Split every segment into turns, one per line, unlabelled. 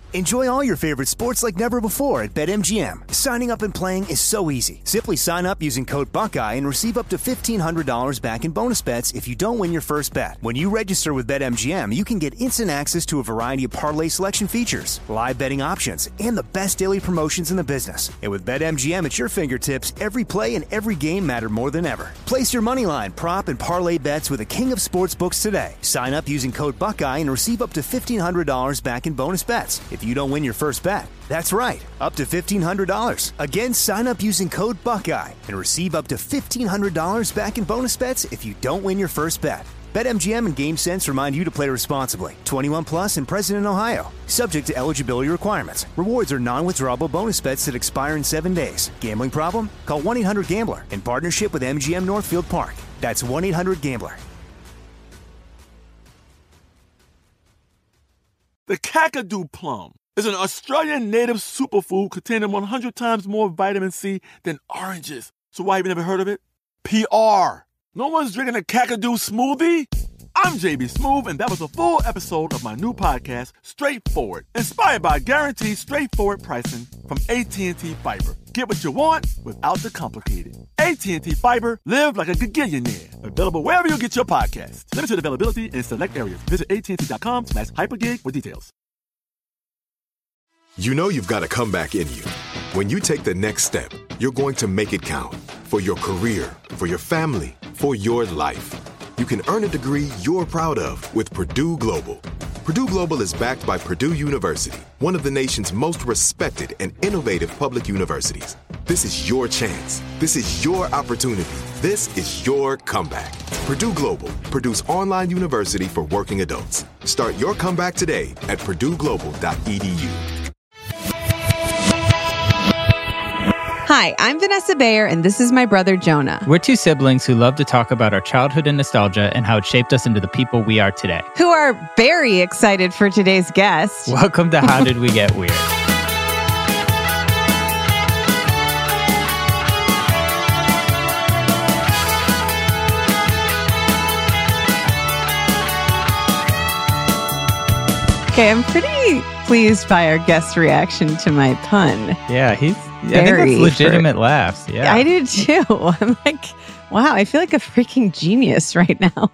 Enjoy all your favorite sports like never before at BetMGM. Signing up and playing is so easy. Simply sign up using code Buckeye and receive up to $1,500 back in bonus bets if you don't win your first bet. When you register with BetMGM, you can get instant access to a variety of parlay selection features, live betting options, and the best daily promotions in the business. And with BetMGM at your fingertips, every play and every game matter more than ever. Place your moneyline, prop, and parlay bets with the king of sportsbooks today. Sign up using code Buckeye and receive up to $1,500 back in bonus bets if you don't win your first bet. That's right, up to $1,500. Again, sign up using code Buckeye and receive up to $1,500 back in bonus bets if you don't win your first bet. BetMGM and GameSense remind you to play responsibly. 21 plus and present in Ohio. Subject to eligibility requirements. Rewards are non-withdrawable bonus bets that expire in 7 days. Gambling problem? Call 1-800-GAMBLER in partnership with MGM Northfield Park. That's 1-800-GAMBLER.
The Kakadu plum is an Australian native superfood containing 100 times more vitamin C than oranges. So why have you never heard of it? PR. No one's drinking a Kakadu smoothie? I'm JB Smooth, and that was a full episode of my new podcast, Straightforward, inspired by guaranteed straightforward pricing from AT&T Fiber. Get what you want without the complicated. AT&T Fiber, live like a gigillionaire. Available wherever you get your podcasts. Limited availability in select areas. Visit AT&T.com/hypergig for details.
You know you've got a comeback in you. When you take the next step, you're going to make it count. For your career, for your family, for your life. You can earn a degree you're proud of with Purdue Global. Purdue Global is backed by Purdue University, one of the nation's most respected and innovative public universities. This is your chance. This is your opportunity. This is your comeback. Purdue Global, Purdue's online university for working adults. Start your comeback today at purdueglobal.edu.
Hi, I'm Vanessa Bayer, and this is my brother, Jonah.
We're two siblings who love to talk about our childhood and nostalgia and how it shaped us into the people we are today.
Who are very excited for today's guest.
Welcome to How Did We Get Weird?
Okay, I'm pretty pleased by our guest's reaction to my pun.
Yeah, I think that's legitimate laughs. Yeah,
I do too. I'm like, wow, I feel like a freaking genius right now.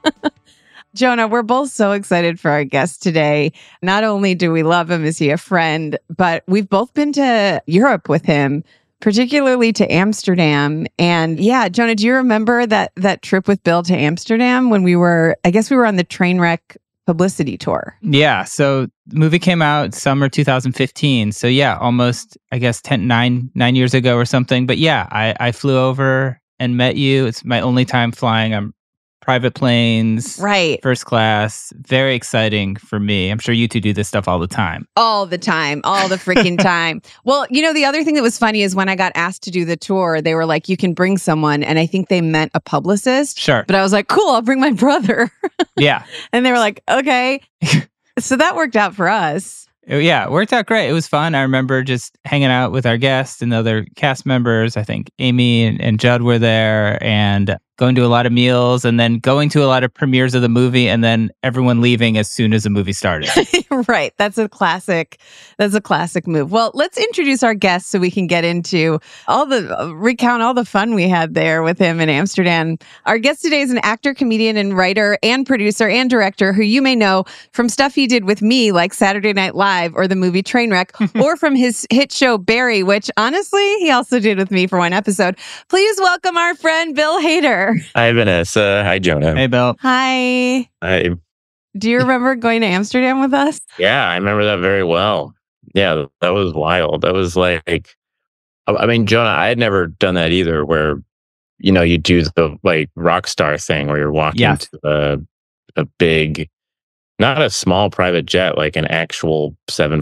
Jonah, we're both so excited for our guest today. Not only do we love him, is he a friend, but we've both been to Europe with him, particularly to Amsterdam. And yeah, Jonah, do you remember that trip with Bill to Amsterdam when we were on the Trainwreck publicity tour?
Yeah. So the movie came out summer 2015. So yeah, almost, I guess, 9 years ago or something. But yeah, I flew over and met you. It's my only time flying. I'm private planes,
right?
First class. Very exciting for me. I'm sure you two do this stuff all the time.
All the time. All the freaking time. Well, you know, the other thing that was funny is when I got asked to do the tour, they were like, you can bring someone. And I think they meant a publicist.
Sure.
But I was like, cool, I'll bring my brother.
Yeah.
And they were like, okay. So that worked out for us.
Yeah, it worked out great. It was fun. I remember just hanging out with our guests and the other cast members. I think Amy and Judd were there, and going to a lot of meals, and then going to a lot of premieres of the movie, and then everyone leaving as soon as the movie started.
Right. That's a classic move. Well, let's introduce our guest so we can get into recount all the fun we had there with him in Amsterdam. Our guest today is an actor, comedian, and writer, and producer, and director who you may know from stuff he did with me, like Saturday Night Live or the movie Trainwreck, or from his hit show Barry, which honestly, he also did with me for one episode. Please welcome our friend, Bill Hader.
Hi, Vanessa. Hi, Jonah.
Hey, Bill.
Hi.
Hi.
Do you remember going to Amsterdam with us?
Yeah, I remember that very well. Yeah, that was wild. That was like, I mean, Jonah, I had never done that either, where, you know, you do the like rock star thing where you're walking to a big, not a small private jet, like an actual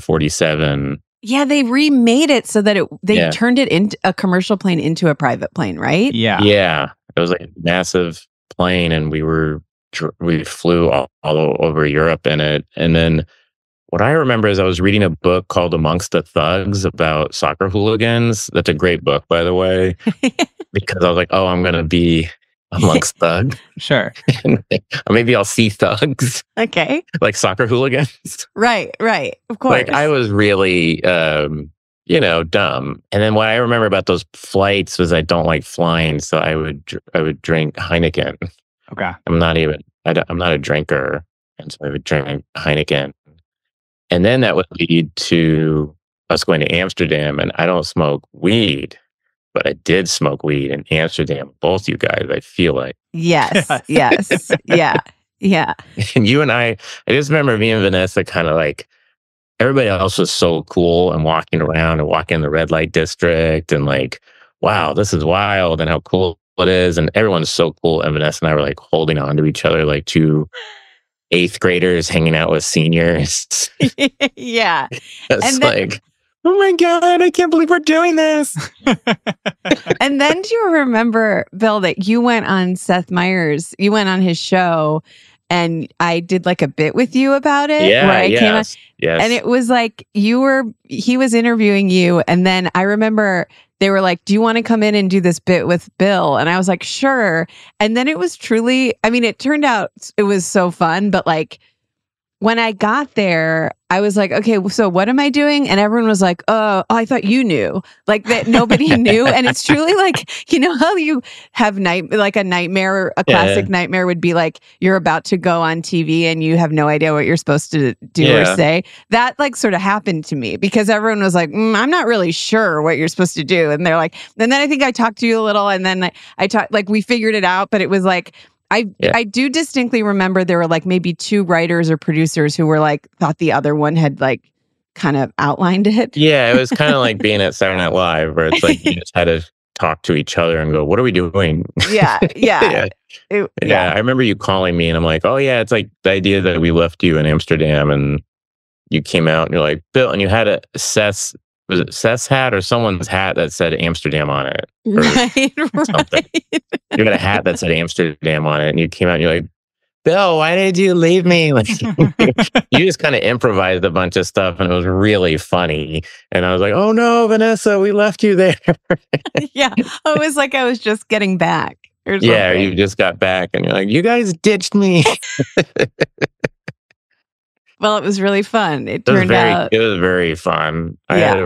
747.
Yeah, they remade it so that they turned it into a commercial plane into a private plane, right?
Yeah.
Yeah. It was like a massive plane, and we flew all over Europe in it. And then what I remember is I was reading a book called Amongst the Thugs about soccer hooligans. That's a great book, by the way, because I was like, oh, I'm going to be amongst thugs.
Sure.
Or maybe I'll see thugs,
Okay.
like soccer hooligans.
Right. Of course.
Like I was really, dumb. And then what I remember about those flights was I don't like flying, so I would drink Heineken.
Okay.
I'm not a drinker, and so I would drink Heineken. And then that would lead to us going to Amsterdam, and I don't smoke weed, but I did smoke weed in Amsterdam. Both you guys, I feel like.
Yes. Yeah.
And you and I just remember me and Vanessa kind of like, everybody else was so cool and walking around and walking in the red light district and like, wow, this is wild and how cool it is. And everyone's so cool. And Vanessa and I were like holding on to each other like two 8th graders hanging out with seniors.
Yeah.
It's like, oh my God, I can't believe we're doing this.
And then do you remember, Bill, that you went on you went on his show and I did like a bit with you about it?
Yeah,
where I came on,
yes.
and it was like he was interviewing you. And then I remember they were like, do you want to come in and do this bit with Bill? And I was like, sure. And then it was truly, I mean, it turned out it was so fun, but like, when I got there, I was like, okay, so what am I doing? And everyone was like, oh, I thought you knew. Like that nobody knew. And it's truly like, you know how you have like a nightmare, a classic nightmare would be like, you're about to go on TV and you have no idea what you're supposed to do or say. That like sort of happened to me because everyone was like, I'm not really sure what you're supposed to do. And they're like, and then I think I talked to you a little and then I talked, like we figured it out, but it was like, I do distinctly remember there were like maybe 2 writers or producers who were like, thought the other one had like kind of outlined it.
Yeah, it was kind of like being at Saturday Night Live where it's like you just had to talk to each other and go, what are we doing?
Yeah.
I remember you calling me and I'm like, oh yeah, it's like the idea that we left you in Amsterdam and you came out and you're like, Bill, and you had was it Seth's hat or someone's hat that said Amsterdam on it?
Right.
You had a hat that said Amsterdam on it, and you came out and you're like, Bill, why did you leave me? Like, you just kind of improvised a bunch of stuff, and it was really funny. And I was like, oh no, Vanessa, we left you there.
Yeah. It was like I was just getting back. Or something.
Yeah, you just got back, and you're like, you guys ditched me.
Well, it was really fun. It was
very fun. I had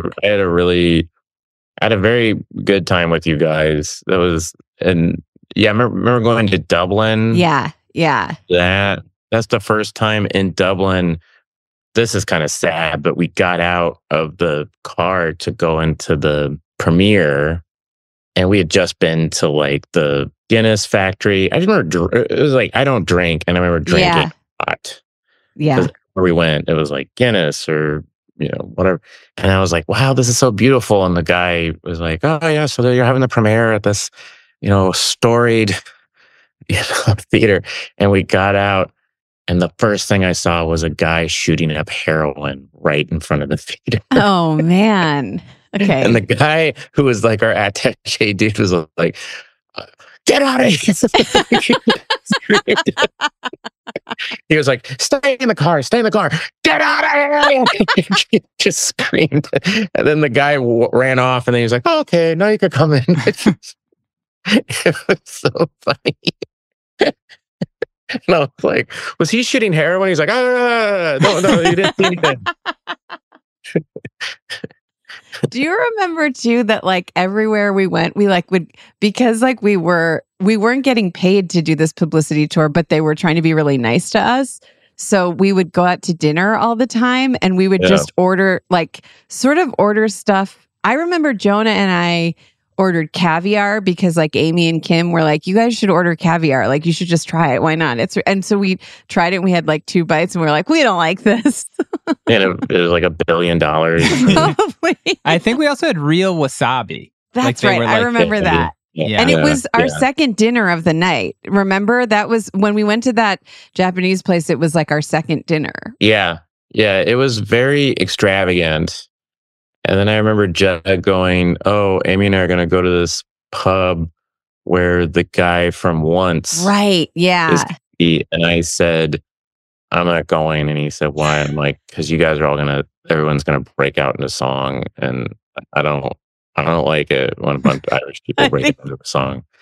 a very good time with you guys. I remember going to Dublin.
Yeah.
That's the first time in Dublin. This is kind of sad, but we got out of the car to go into the premiere, and we had just been to like the Guinness factory. I remember it was like I don't drink, and I remember drinking a lot.
Yeah.
Where we went, it was like Guinness or whatever, and I was like, wow, this is so beautiful. And the guy was like, oh yeah, so you're having the premiere at this storied theater. And we got out, and the first thing I saw was a guy shooting up heroin right in front of the theater.
Oh man. Okay.
And the guy who was like our attaché dude was like, get out of here. He was like, stay in the car, get out of here. Just screamed. And then the guy ran off, and then he was like, oh, okay, now you can come in. It was so funny. And I was like, was he shooting heroin? He's like, no, you didn't see anything.
Do you remember too that like everywhere we went, we like would, because like we weren't getting paid to do this publicity tour, but they were trying to be really nice to us. So we would go out to dinner all the time, and we would just order stuff. I remember Jonah and I ordered caviar because like Amy and Kim were like, you guys should order caviar. Like you should just try it. Why not? And so we tried it, and we had like 2 bites, and we were like, we don't like this.
And it was like $1 billion.
Probably.
I think we also had real wasabi.
That's right. I remember that.
Yeah.
And it was our second dinner of the night. Remember? That was when we went to that Japanese place. It was like our second dinner.
Yeah. Yeah. It was very extravagant. And then I remember Judd going, oh, Amy and I are going to go to this pub where the guy from Once.
Right. Yeah.
And I said, I'm not going. And he said, why? I'm like, because you guys are everyone's going to break out into song. And I don't like it when a bunch of Irish people break out into a song.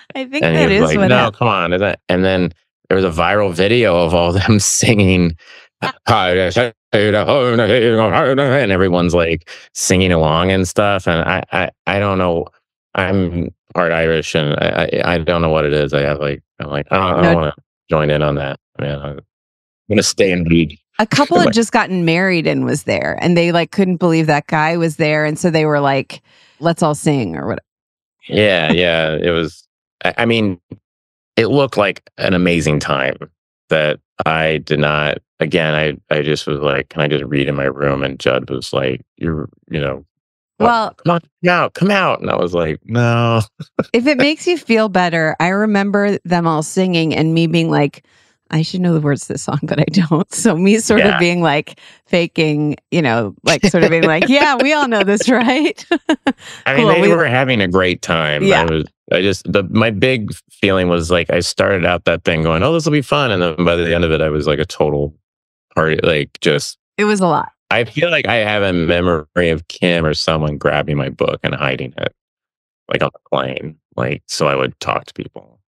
I think
And
that
he was
is
like,
what
no,
happened.
come on. And then there was a viral video of all them singing, and everyone's like singing along and stuff. And I don't know. I'm part Irish, and I don't know what it is. I'm like, I don't want to join in on that. Man, I'm gonna stay and read.
A couple had just gotten married and was there, and they like couldn't believe that guy was there, and so they were like, "Let's all sing" or whatever.
Yeah, it was. I mean, it looked like an amazing time that I did not. Again, I just was like, "Can I just read in my room?" And Judd was like,
Well,
come out. And I was like, no.
if it makes you feel better, I remember them all singing and me being like, I should know the words to this song, but I don't. So me sort of being like faking, like sort of being like, yeah, we all know this, right?
I mean, they were having a great time.
Yeah.
My big feeling was like, I started out that thing going, oh, this will be fun. And then by the end of it, I was like a total party,
it was a lot.
I feel like I have a memory of Kim or someone grabbing my book and hiding it, like on the plane, so I would talk to people.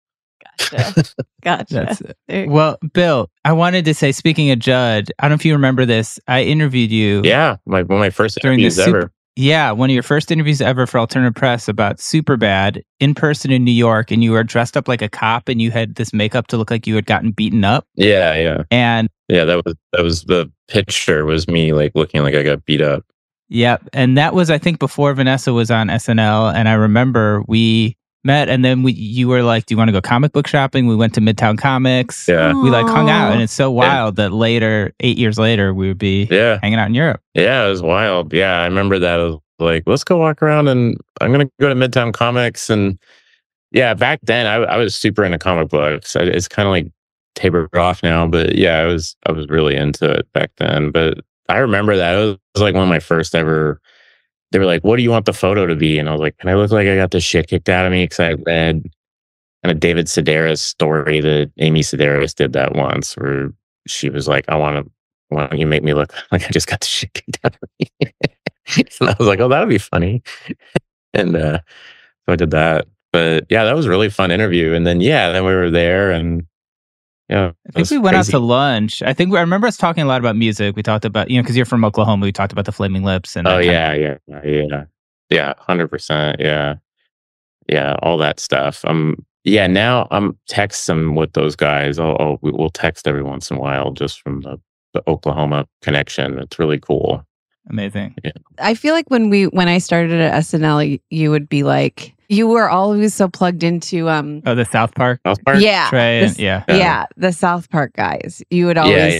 Gotcha.
Well, Bill, I wanted to say, speaking of Judd, I don't know if you remember this. I interviewed you.
Yeah, one of my first interviews ever.
Yeah, one of your first interviews ever for Alternative Press about Superbad in person in New York, and you were dressed up like a cop, and you had this makeup to look like you had gotten beaten up.
Yeah.
And
yeah, that was the picture was me looking like I got beat up.
Yep, and that was I think before Vanessa was on SNL, and I remember we met, and then you were like, "Do you want to go comic book shopping?" We went to Midtown Comics.
Yeah,
we hung out, and it's so wild that later, 8 years later, we would be hanging out in Europe.
Yeah, it was wild. Yeah, I remember that. I was like, let's go walk around, and I'm gonna go to Midtown Comics. And yeah, back then I was super into comic books. It's kind of like tapered off now, but yeah, I was really into it back then. But I remember that it was like one of my first ever. They were like, what do you want the photo to be? And I was like, can I look like I got the shit kicked out of me? Because I read kind of David Sedaris story that Amy Sedaris did that once, where she was like, why don't you make me look like I just got the shit kicked out of me? And I was like, oh, that would be funny. And so I did that. But yeah, that was a really fun interview. And then, then we were there, and yeah,
I think we went out to lunch. I remember us talking a lot about music. We talked about, because you're from Oklahoma, we talked about the Flaming Lips. And
yeah, 100%. Yeah, all that stuff. Now I'm texting with those guys. We'll text every once in a while just from the Oklahoma connection. It's really cool.
Amazing.
Yeah.
I feel like when I started at SNL, you would be like, you were always so plugged into
the South Park.
Yeah.
Trey,
the South Park guys. You would always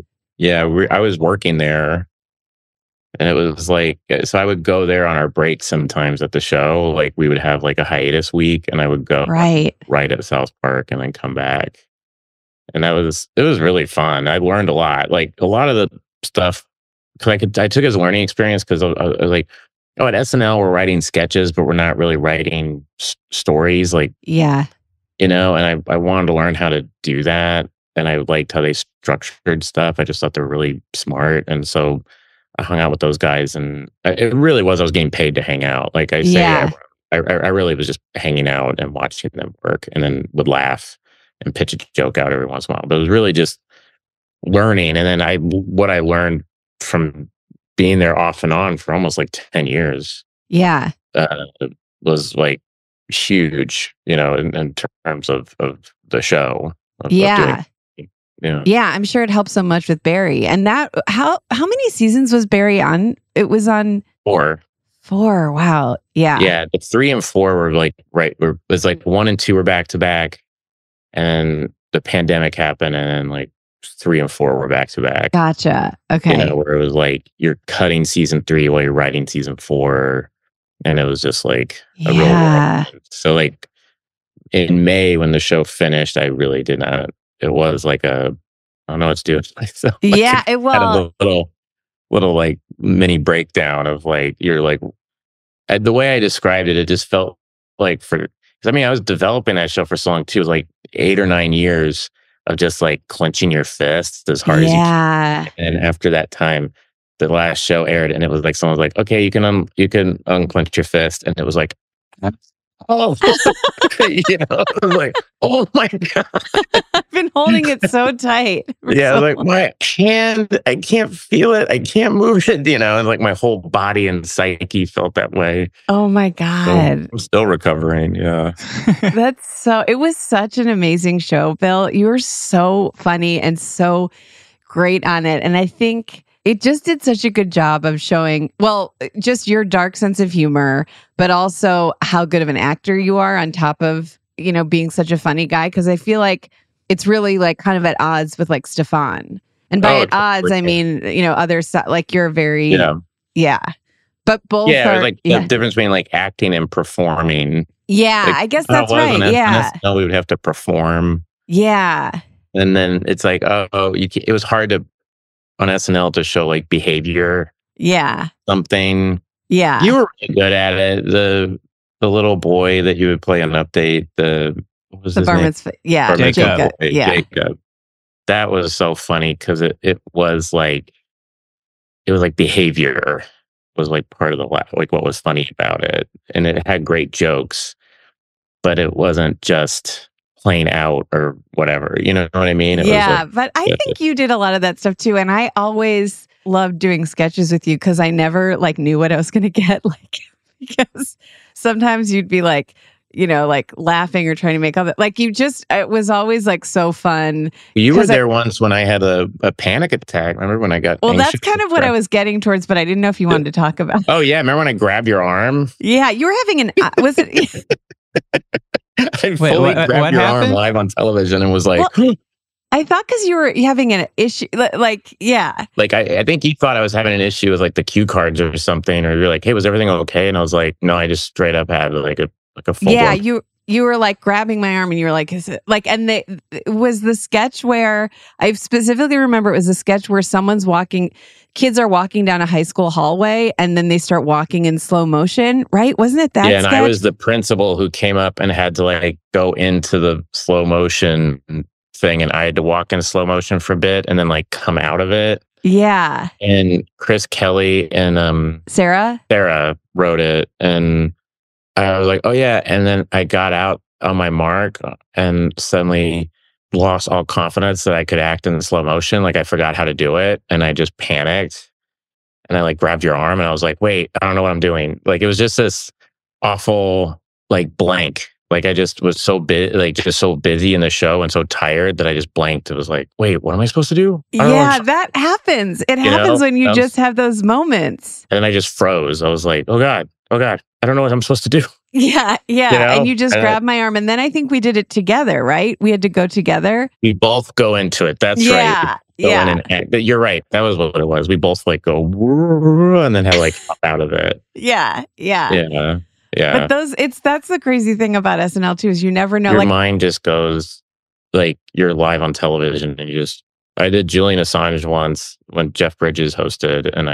I was working there, and it was like, so I would go there on our break sometimes at the show. Like we would have like a hiatus week, and I would go right at South Park and then come back. And it was really fun. I learned a lot. Like a lot of the stuff, I took it as a learning experience, because I was like, at SNL we're writing sketches, but we're not really writing stories. And I wanted to learn how to do that. And I liked how they structured stuff. I just thought they were really smart. And so I hung out with those guys, and it really was, I was getting paid to hang out. Like I say, I really was just hanging out and watching them work, and then would laugh and pitch a joke out every once in a while. But it was really just learning. And then what I learned from being there off and on for almost like 10 years.
Yeah.
Was like huge, in terms of the show.
Yeah, I'm sure it helped so much with Barry. And that, how many seasons was Barry on? It was on
4.
4. Wow. Yeah.
Yeah. The 3 and 4 were like, it was like 1 and 2 were back to back, and the pandemic happened, and then like 3 and 4 were back to back.
Gotcha. Okay.
Where it was like you're cutting season 3 while you're writing season 4, and it was just like a real whirlwind. So like in May when the show finished, I really did not. It was like I don't know what to do with myself.
It was
had a little like mini breakdown of like you're like the way I described it. It just felt like because I was developing that show for so long too. It was like 8 or 9 years of just like clenching your fists as hard as you can. And after that time, the last show aired, and it was like someone was like, "Okay, you can unclench your fist," and it was like, oh, you know, I'm like, oh my God.
I've been holding it so tight.
Yeah, I was like, my hand, I can't feel it. I can't move it, you know, and like my whole body and psyche felt that way.
Oh my
So
God.
I'm still recovering. Yeah.
It was such an amazing show, Bill. You were so funny and so great on it. And I think it just did such a good job of showing, well, just your dark sense of humor, but also how good of an actor you are on top of, you know, being such a funny guy. Cause I feel like it's really like kind of at odds with like Stefan. And by at odds, I mean, you know, like you're very, yeah. But both are
like the difference between like acting and performing.
Yeah,
like,
I guess that's right. Yeah.
On SNL, we would have to perform.
Yeah.
And then it's like, it was hard on SNL to show like behavior.
Yeah.
Something.
Yeah.
You were really good at it. The little boy that you would play on Update, what was his name?
Yeah.
Jacob.
Yeah.
Jacob. That was so funny because it was like behavior was like part of like what was funny about it. And it had great jokes, but it wasn't just playing out or whatever. You know what I mean? It was like,
but I think you did a lot of that stuff too. And I always loved doing sketches with you because I never like knew what I was going to get. Like, because sometimes you'd be like, you know, like laughing or trying to make up. Like it was always like so fun.
You were there once when I had a panic attack. Remember when I got
Well, that's kind of what I was getting towards, but I didn't know if you wanted to talk about.
Oh, yeah. Remember when I grabbed your arm?
Yeah. You were having was it?
I fully grabbed your arm live on television and was like...
Well, I thought because you were having an issue, like, yeah.
Like, I think you thought I was having an issue with like the cue cards or something, or you're like, hey, was everything okay? And I was like, no, I just straight up had like a full blown...
You were like grabbing my arm and you were like, is it like, and it was the sketch where I specifically remember it was a sketch where kids are walking down a high school hallway and then they start walking in slow motion, right? Wasn't it that sketch?
And I was the principal who came up and had to like go into the slow motion thing, and I had to walk in slow motion for a bit and then like come out of it.
Yeah.
And Chris Kelly and
Sarah
wrote it, and I was like, oh yeah. And then I got out on my mark and suddenly lost all confidence that I could act in slow motion. Like I forgot how to do it, and I just panicked, and I like grabbed your arm and I was like, wait, I don't know what I'm doing. Like it was just this awful like blank. Like I just was so busy in the show and so tired that I just blanked. It was like, wait, what am I supposed to do?
Yeah, that happens. It happens when you just have those moments.
And then I just froze. I was like, oh God, I don't know what I'm supposed to do.
Yeah. You know? And you just grabbed my arm. And then I think we did it together, right? We had to go together.
We both go into it. That's right.
Yeah.
You're right. That was what it was. We both like go and then have like pop out of it.
Yeah.
Yeah.
But that's the crazy thing about SNL too, is you never know.
Your mind just goes like you're live on television, and I did Julian Assange once when Jeff Bridges hosted, and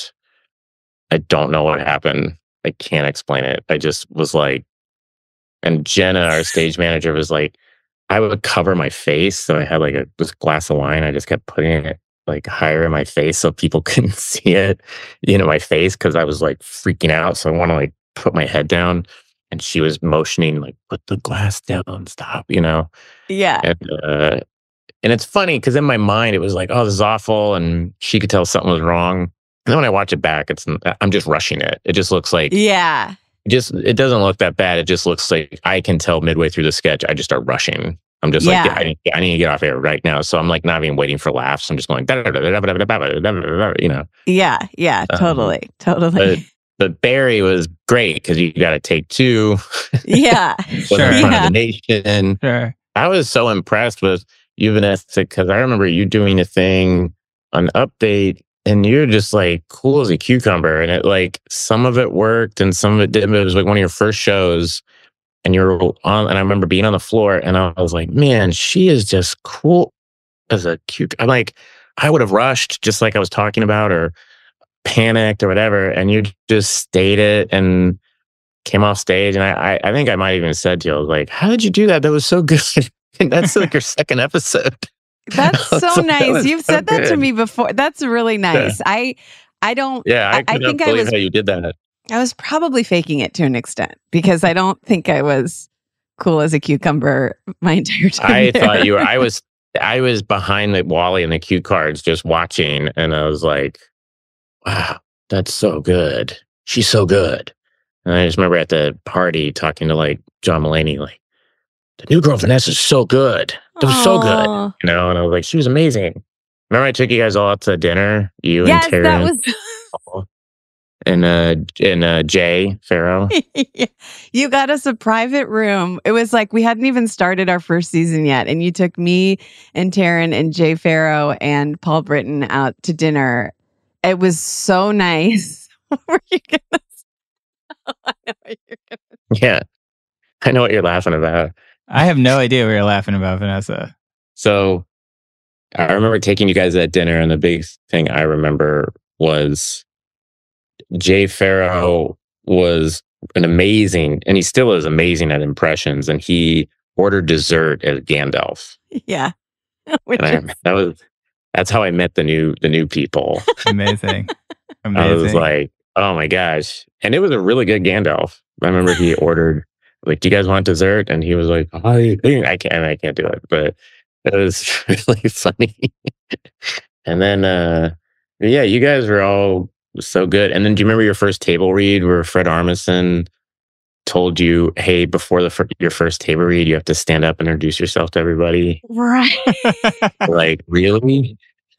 I don't know what happened. I can't explain it. I just was like, and Jenna, our stage manager, was like, I would cover my face. So I had like this glass of wine. I just kept putting it like higher in my face so people couldn't see it, my face, because I was like freaking out. So I want to like put my head down, and she was motioning like, put the glass down, stop,
Yeah.
And it's funny because in my mind it was like, oh, this is awful, and she could tell something was wrong. And then when I watch it back, I'm just rushing it. It just looks like,
yeah,
it doesn't look that bad. It just looks like I can tell midway through the sketch, I just start rushing. I'm just like, I need to get off air right now. So I'm like not even waiting for laughs. I'm just going,
Yeah, totally.
But Barry was great because you got to take two.
Yeah.
Sure. In front of the nation.
Sure.
I was so impressed with you, Vanessa, because I remember you doing a thing on Update, and you're just like cool as a cucumber. And it like, some of it worked and some of it didn't. It was like one of your first shows, and you're on, and I remember being on the floor, and I was like, man, she is just cool as a cucumber. I'm like, I would have rushed just like I was talking about, or panicked or whatever, and you just stayed it and came off stage. And I think I might even said to you, I was like, how did you do that? That was so good. And that's like your second episode.
That's so nice. You've said that to me before. That's really nice.
Yeah.
I don't.
Yeah, I
think
believe how you did that.
I was probably faking it to an extent because I don't think I was cool as a cucumber my entire time.
I
there.
thought you were. I was behind the Wally and the cue cards just watching, and I was like, wow, that's so good. She's so good. And I just remember at the party talking to like John Mulaney, like, the new girl Vanessa is so good. It was so good.
Aw.
You know, and I was like, she was amazing. Remember I took you guys all out to dinner? You
Yes,
and Taryn
that was.
and Jay Farrow.
You got us a private room. It was like we hadn't even started our first season yet. And you took me and Taryn and Jay Farrow and Paul Britton out to dinner. It was so nice. Were you gonna? I know what you're gonna.
Yeah. I know what you're laughing about.
I have no idea what you're laughing about, Vanessa.
So I remember taking you guys at dinner, and the big thing I remember was Jay Farrow was an amazing, and he still is amazing at impressions, and he ordered dessert as Gandalf.
Yeah.
And that's how I met the new people.
Amazing.
I was like, oh my gosh. And it was a really good Gandalf. I remember he ordered, like, do you guys want dessert? And he was like, I can't do it. But it was really funny. And then, yeah, you guys were all so good. And then do you remember your first table read where Fred Armisen told you, hey, before your first table read, you have to stand up and introduce yourself to everybody?
Right.
Like, really?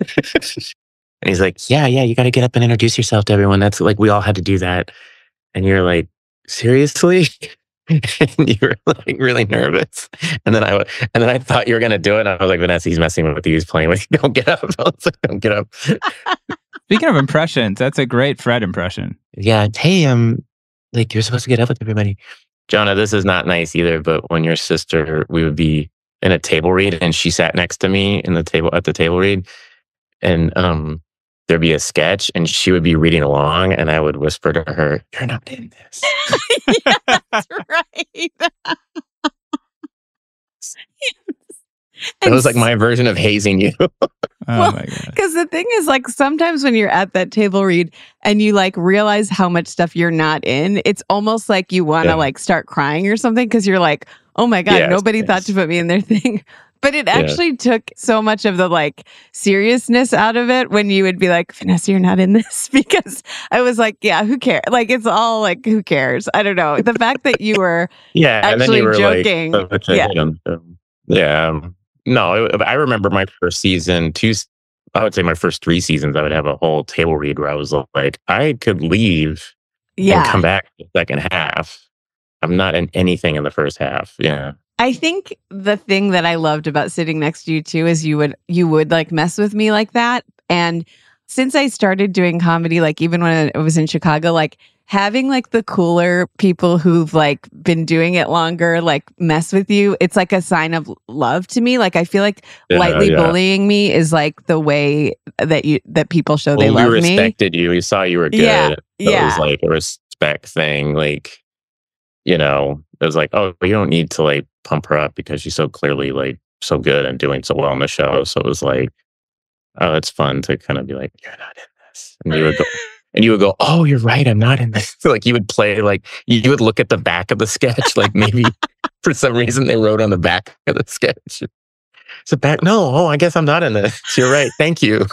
And he's like, yeah, you got to get up and introduce yourself to everyone. That's like, we all had to do that. And you're like, seriously? And you were like really nervous. And then I thought you were going to do it. And I was like, Vanessa, he's messing with you. He's playing with you. Don't get up. I was like, don't get up.
Speaking of impressions, that's a great Fred impression.
Yeah. Hey, like, you're supposed to get up with everybody. Jonah, this is not nice either. But when your sister, we would be in a table read and she sat next to me at the table read. And, there'd be a sketch and she would be reading along and I would whisper to her, you're not in this.
Yeah, that's right.
That was like my version of hazing you.
Oh my God.
Because the thing is, like, sometimes when you're at that table read and you like realize how much stuff you're not in, it's almost like you want to like start crying or something because you're like, oh my God, nobody thought to put me in their thing. But it actually took so much of the like seriousness out of it when you would be like, Vanessa, you're not in this, because I was like, yeah, who cares? Like, it's all like, who cares? I don't know. The fact that you were actually joking.
Like, no, I remember my first season, I would say my first 3 seasons, I would have a whole table read where I was like, I could leave and come back in the second half. I'm not in anything in the first half. Yeah.
I think the thing that I loved about sitting next to you too is you would like mess with me like that. And since I started doing comedy, like even when I was in Chicago, like having like the cooler people who've like been doing it longer, like mess with you, it's like a sign of love to me. Like I feel like lightly bullying me is like the way that people show they love me.
We respected you. We saw you were good.
Yeah.
It was like a respect thing. Like, you know, it was like, oh, you don't need to like pump her up because she's so clearly like so good and doing so well on the show. So it was like, oh, it's fun to kind of be like, you're not in this. And you would go, oh, you're right, I'm not in this. Like you would play, like you would look at the back of the sketch, like maybe for some reason they wrote on the back of the sketch. So back, no, I guess I'm not in this. You're right. Thank you.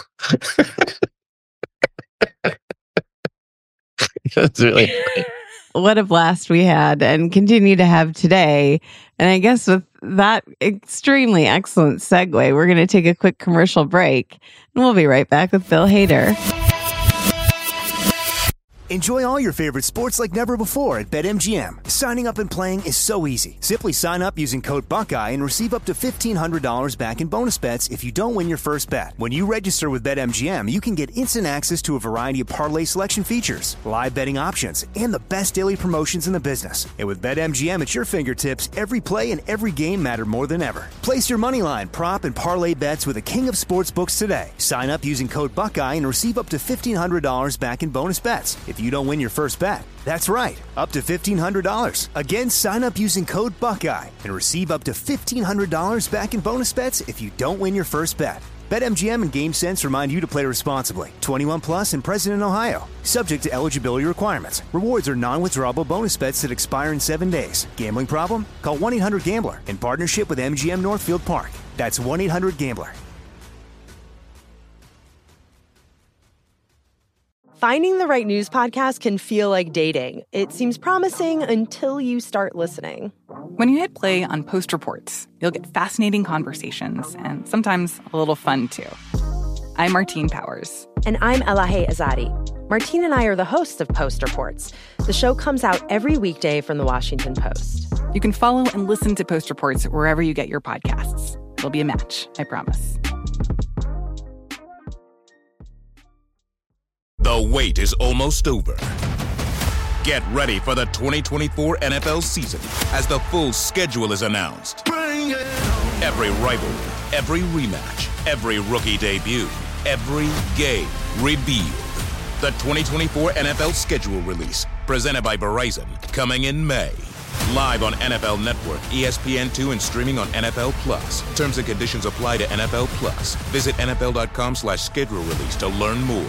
That's really funny.
What a blast we had and continue to have today. And I guess with that extremely excellent segue, we're going to take a quick commercial break and we'll be right back with Bill Hader.
Enjoy all your favorite sports like never before at BetMGM. Signing up and playing is so easy. Simply sign up using code Buckeye and receive up to $1,500 back in bonus bets if you don't win your first bet. When you register with BetMGM, you can get instant access to a variety of parlay selection features, live betting options, and the best daily promotions in the business. And with BetMGM at your fingertips, every play and every game matter more than ever. Place your moneyline, prop, and parlay bets with the king of sportsbooks today. Sign up using code Buckeye and receive up to $1,500 back in bonus bets if you don't win your first bet. That's right, up to $1,500. Again, sign up using code Buckeye and receive up to $1,500 back in bonus bets if you don't win your first bet. BetMGM and GameSense remind you to play responsibly. 21 plus and present in Ohio. Subject to eligibility requirements. Rewards are non-withdrawable bonus bets that expire in 7 days. Gambling problem? Call 1-800-GAMBLER in partnership with MGM Northfield Park. That's 1-800-GAMBLER.
Finding the right news podcast can feel like dating. It seems promising until you start listening.
When you hit play on Post Reports, you'll get fascinating conversations and sometimes a little fun, too. I'm Martine Powers.
And I'm Elahe Azadi. Martine and I are the hosts of Post Reports. The show comes out every weekday from the Washington Post.
You can follow and listen to Post Reports wherever you get your podcasts. It'll be a match, I promise.
The wait is almost over. Get ready for the 2024 NFL season as the full schedule is announced. Every rivalry, every rematch, every rookie debut, every game revealed. The 2024 NFL schedule release, presented by Verizon, coming in May. Live on NFL Network, ESPN2, and streaming on NFL Plus. Terms and conditions apply to NFL Plus. Visit NFL.com/schedule release to learn more.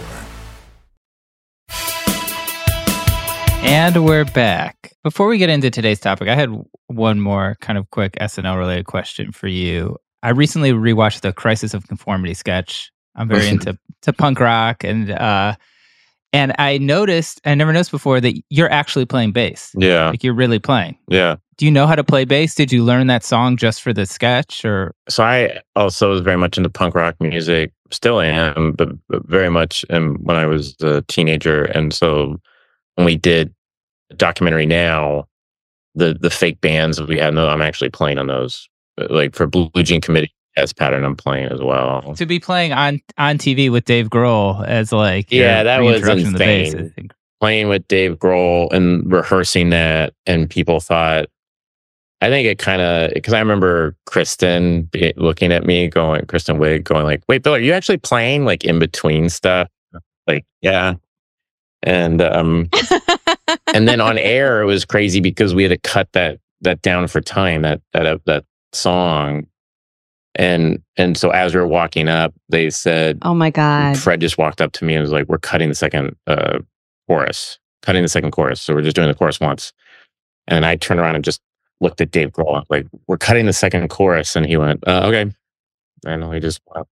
And we're back. Before we get into today's topic, I had one more kind of quick SNL-related question for you. I recently rewatched the Crisis of Conformity sketch. I'm very into punk rock, and I never noticed before that you're actually playing bass.
Yeah.
Like you're really playing.
Yeah.
Do you know how to play bass? Did you learn that song just for the sketch, or?
So I also was very much into punk rock music. Still am, but very much when I was a teenager. And so when we did a documentary now, the fake bands that we had, I'm actually playing on those. Like for Blue Jean Committee as Pattern, I'm playing as well.
To be playing on TV with Dave Grohl as like
that was
insane.
The bass, I think. Playing with Dave Grohl and rehearsing that, and people thought, I think it kind of, because I remember Kristen looking at me going, Kristen Wiig going like, wait, Bill, are you actually playing like in between stuff? Like, yeah. And and then on air, it was crazy because we had to cut that down for time, that song. And so as we were walking up, they said,
"Oh my God!"
Fred just walked up to me and was like, "We're cutting the second chorus. So we're just doing the chorus once." And I turned around and just looked at Dave Grohl, like, "We're cutting the second chorus," and he went, "Okay." And he just went.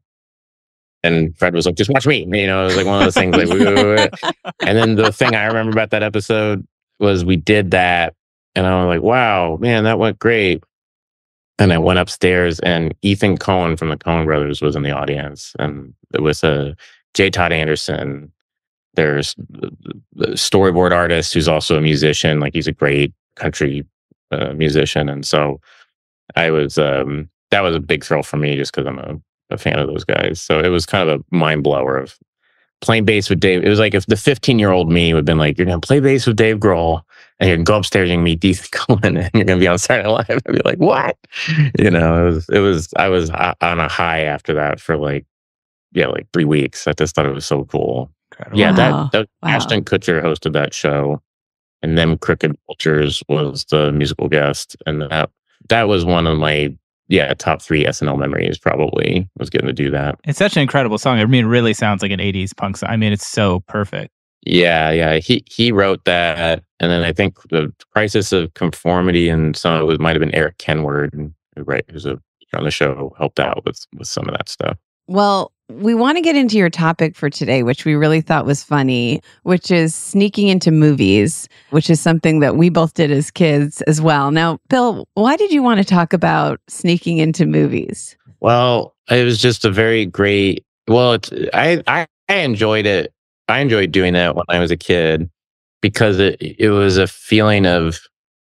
And Fred was like, "Just watch me." You know, it was like one of those things. Like, and then the thing I remember about that episode was we did that, and I was like, "Wow, man, that went great." And I went upstairs, and Ethan Coen from the Coen Brothers was in the audience, and it was J. Todd Anderson. There's the storyboard artist who's also a musician. Like he's a great country musician, and so I was. That was a big thrill for me, just because I'm a fan of those guys. So it was kind of a mind blower of playing bass with Dave. It was like if the 15-year-old me would have been like, "You're going to play bass with Dave Grohl, and you're going to go upstairs and meet Ethan Coen, and you're going to be on Saturday Night Live." I'd be like, "What?" You know, it was. I was on a high after that for like 3 weeks. I just thought it was so cool. Incredible. Yeah, that Ashton Kutcher hosted that show, and then Crooked Vultures was the musical guest, and that was one of my top 3 SNL memories. Probably was getting to do that.
It's such an incredible song. I mean, it really sounds like an 80s punk song. I mean, it's so perfect.
Yeah. He wrote that, and then I think the Crisis of Conformity and some of it might have been Eric Kenward, right? Who's on the show, helped out with some of that stuff.
Well, we want to get into your topic for today, which we really thought was funny, which is sneaking into movies, which is something that we both did as kids as well. Now, Bill, why did you want to talk about sneaking into movies?
Well, it was just a very great. Well, I enjoyed it. I enjoyed doing that when I was a kid because it was a feeling of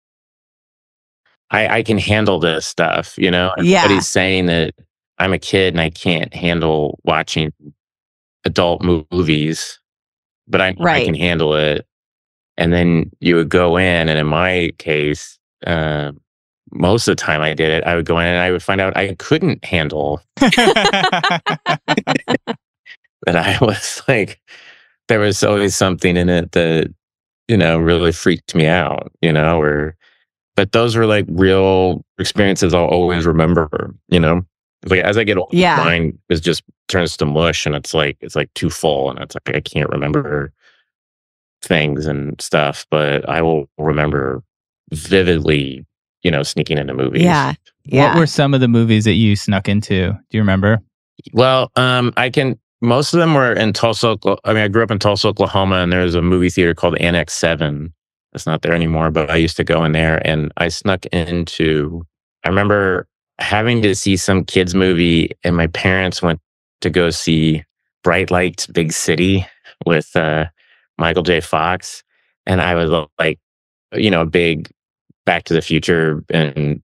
I can handle this stuff, you know. Everybody's saying that I'm a kid and I can't handle watching adult movies, but I can handle it. And then you would go in, and in my case, most of the time I did it, I would go in and I would find out I couldn't handle that. I was like, there was always something in it that, really freaked me out, but those were like real experiences I'll always remember, Like as I get older,
Yeah.
mine is just turns to mush, and it's like too full, and it's like I can't remember things and stuff. But I will remember vividly, sneaking into movies.
Yeah.
What were some of the movies that you snuck into? Do you remember?
Well, most of them were in Tulsa. I grew up in Tulsa, Oklahoma, and there's a movie theater called Annex 7. It's not there anymore, but I used to go in there, and I snuck into. I remember having to see some kids movie, and my parents went to go see Bright Lights, Big City with Michael J. Fox, and I was like, a big Back to the Future and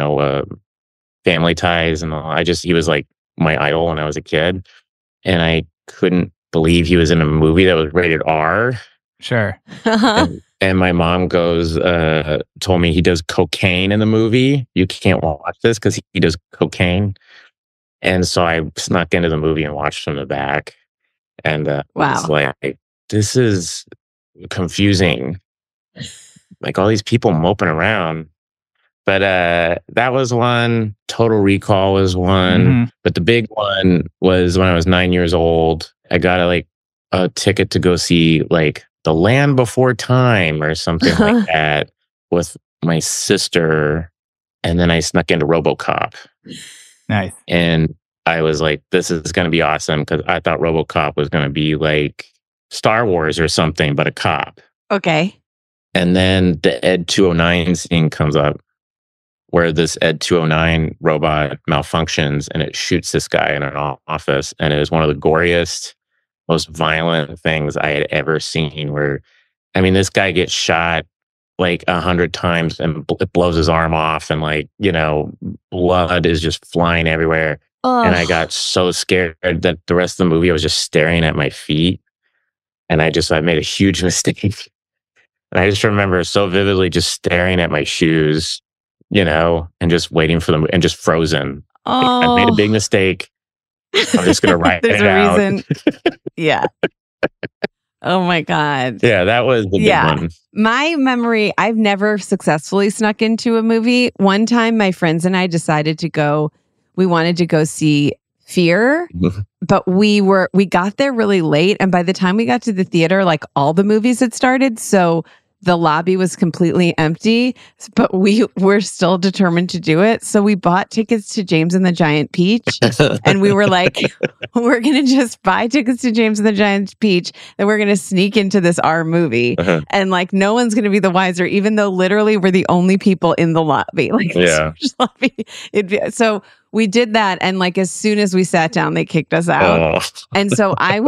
Family Ties and all. He was like my idol when I was a kid, and I couldn't believe he was in a movie that was rated R.
Sure.
And my mom told me he does cocaine in the movie. You can't watch this because he does cocaine. And so I snuck into the movie and watched from the back. And it's like, this is confusing. Like all these people moping around. But that was one. Total Recall was one.
Mm-hmm.
But the big one was when I was 9 years old. I got a ticket to go see The Land Before Time or something like that with my sister. And then I snuck into RoboCop.
Nice.
And I was like, this is going to be awesome because I thought RoboCop was going to be like Star Wars or something, but a cop.
Okay.
And then the Ed 209 scene comes up where this Ed 209 robot malfunctions and it shoots this guy in an office. And it is one of the goriest, most violent things I had ever seen where, this guy gets shot 100 times and it blows his arm off and blood is just flying everywhere.
Ugh.
And I got so scared that the rest of the movie I was just staring at my feet. And I made a huge mistake. And I just remember so vividly just staring at my shoes, and just waiting for them and just frozen. I made a big mistake. I'm just going to write it out.
Reason. Yeah. Oh my God.
Yeah, that was the big one.
My memory, I've never successfully snuck into a movie. One time my friends and I decided we wanted to go see Fear, but we got there really late. And by the time we got to the theater, all the movies had started. So the lobby was completely empty, but we were still determined to do it. So we bought tickets to James and the Giant Peach. And we were like, we're going to just buy tickets to James and the Giant Peach. And we're going to sneak into this R movie. And no one's going to be the wiser, even though literally we're the only people in the lobby. Lobby. So we did that. And as soon as we sat down, they kicked us out. And so I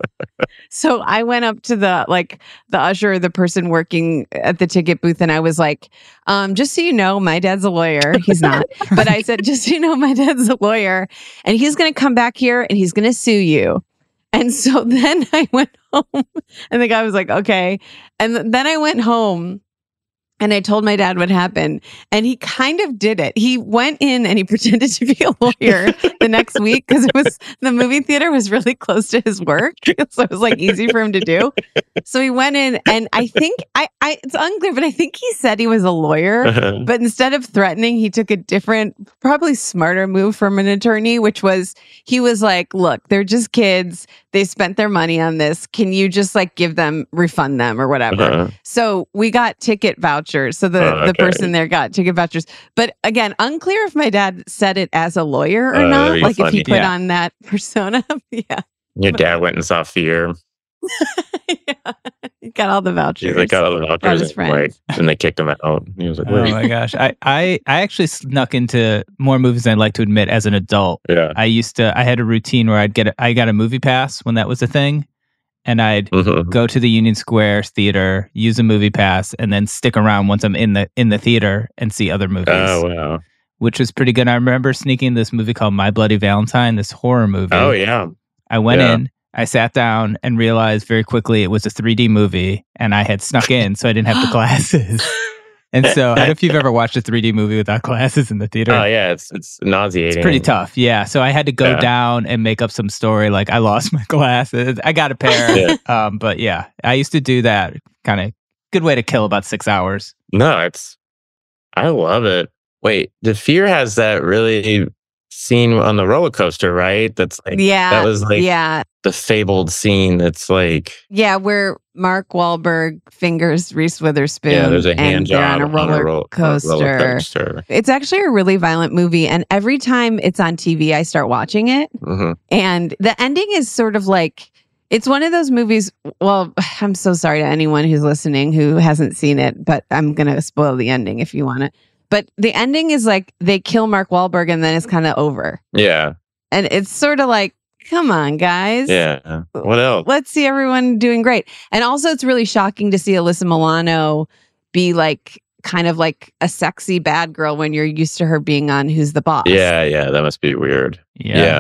went up to the usher, the person working at the ticket booth. And I was like, just so you know, my dad's a lawyer. He's not. But I said, just so you know, my dad's a lawyer and he's going to come back here and he's going to sue you. And so then I went home and the guy was like, okay. And then I went home. And I told my dad what happened. And he kind of did it. He went in and he pretended to be a lawyer the next week because the movie theater was really close to his work. So it was easy for him to do. So he went in and I think it's unclear, but I think he said he was a lawyer. But instead of threatening, he took a different, probably smarter move from an attorney, which was he was like, look, they're just kids. They spent their money on this. Can you just refund them or whatever? So we got ticket vouchers. So the person there got ticket vouchers. But again, unclear if my dad said it as a lawyer or not. If he put on that persona. Yeah.
Your dad went and saw Fear.
Yeah. He got all the vouchers.
He got all the vouchers. And they kicked him out. He was like,
oh my gosh. I actually snuck into more movies than I'd like to admit as an adult.
Yeah.
I had a routine where I got a movie pass when that was a thing. And I'd go to the Union Square Theater, use a movie pass, and then stick around once I'm in the theater and see other movies.
Oh, wow.
Which was pretty good. I remember sneaking this movie called My Bloody Valentine, this horror movie.
Oh, yeah.
I went in, I sat down, and realized very quickly it was a 3D movie, and I had snuck in, so I didn't have the glasses. And so, I don't know if you've ever watched a 3D movie without glasses in the theater.
Oh, yeah. It's nauseating.
It's pretty tough. Yeah. So I had to go down and make up some story. I lost my glasses. I got a pair. But yeah, I used to do that. Kind of good way to kill about 6 hours.
No, I love it. Wait, The Fear has that really scene on the roller coaster, right? That's like, that was like the fabled scene. That's like,
where Mark Wahlberg fingers Reese Witherspoon.
Yeah, there's a hand job
on a roller coaster. It's actually a really violent movie, and every time it's on TV, I start watching it.
Mm-hmm.
And the ending is sort of like, it's one of those movies. Well, I'm so sorry to anyone who's listening who hasn't seen it, but I'm gonna spoil the ending if you want it. But the ending is like they kill Mark Wahlberg and then it's kind of over.
Yeah.
And it's sort of like, come on, guys.
Yeah. What else?
Let's see everyone doing great. And also, it's really shocking to see Alyssa Milano be like kind of like a sexy bad girl when you're used to her being on Who's the Boss.
Yeah. That must be weird.
Yeah.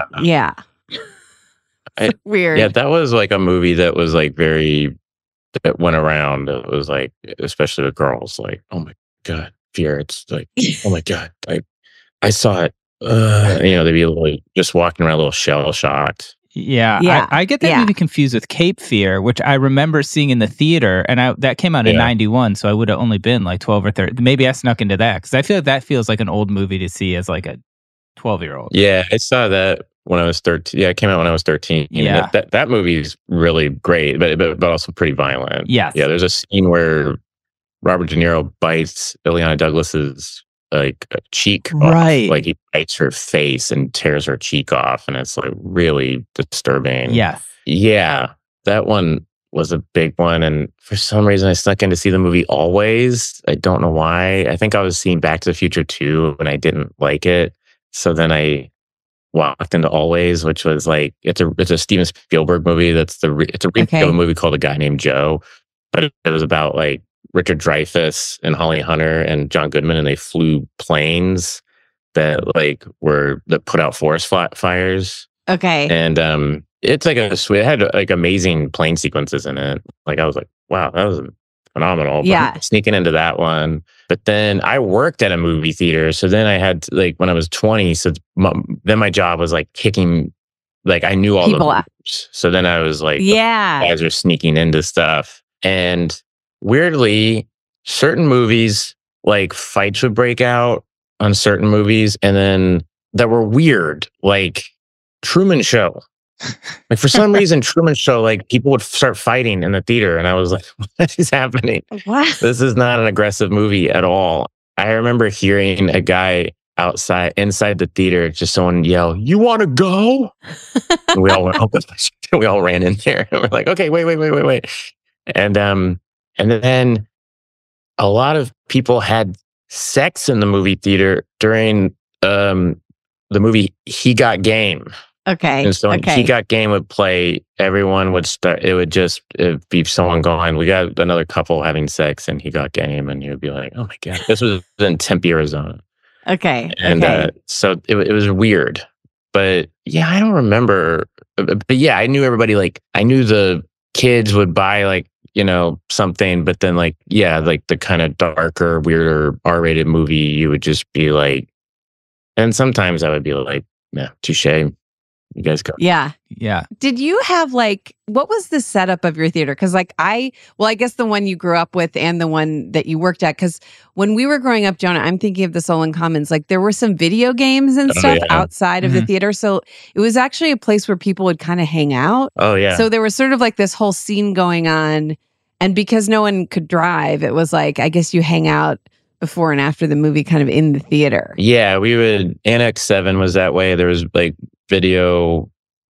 Weird.
Yeah, that was like a movie that was like that went around. It was like, especially with girls, like, oh my God, fear. It's like, oh my God, I saw it. They'd be like just walking around a little shell shocked.
Yeah. I get that movie confused with Cape Fear, which I remember seeing in the theater, and that came out in 91, so I would have only been like 12 or 13. Maybe I snuck into that because I feel like that feels like an old movie to see as like a 12-year-old.
Yeah, I saw that when I was 13. Yeah, it came out when I was 13.
Yeah.
That movie is really great, but also pretty violent.
Yes.
Yeah, there's a scene where Robert De Niro bites Illeana Douglas's like a cheek off. Like he bites her face and tears her cheek off, and it's like really disturbing. Yeah, that one was a big one, and for some reason I snuck in to see the movie Always. I don't know why. I think I was seeing Back to the Future 2 and I didn't like it, so then I walked into Always, which was like it's a Steven Spielberg movie. It's a remake of a movie called A Guy Named Joe, but it was about like Richard Dreyfuss and Holly Hunter and John Goodman, and they flew planes that put out forest fires.
Okay.
And it's like it had like amazing plane sequences in it. Like I was like, wow, that was phenomenal.
Yeah.
But sneaking into that one. But then I worked at a movie theater. So then I had like when I was 20, so then my job was like kicking, like I knew all
people
the moves. So then I was like, guys are sneaking into stuff. And weirdly, certain movies, like fights would break out on certain movies, and then that were weird, like Truman Show. Like for some reason, Truman Show, like people would start fighting in the theater, and I was like, "What is happening?
What?
This is not an aggressive movie at all." I remember hearing a guy inside the theater, just someone yell, "You want to go?" And we all went, "Oh, we all ran in there, and we're like, "Okay, wait," and then a lot of people had sex in the movie theater during the movie He Got Game.
Okay.
And so when He Got Game would play, everyone would start, it'd be someone going, we got another couple having sex and He Got Game. And you'd be like, oh my God. This was in Tempe, Arizona.
Okay.
And so it was weird. But yeah, I don't remember. But yeah, I knew everybody, like, I knew the kids would buy like, something, but then like the kind of darker, weirder R-rated movie, you would just be like, and sometimes I would be like, yeah, touche. You guys go.
Yeah. Did you have what was the setup of your theater? Because I guess the one you grew up with and the one that you worked at, because when we were growing up, Jonah, I'm thinking of the Solon Commons, there were some video games and stuff outside of the theater. So it was actually a place where people would kind of hang out.
Oh, yeah.
So there was sort of this whole scene going on. And because no one could drive, it was I guess you hang out before and after the movie kind of in the theater.
Yeah, we would, Annex 7 was that way. There was video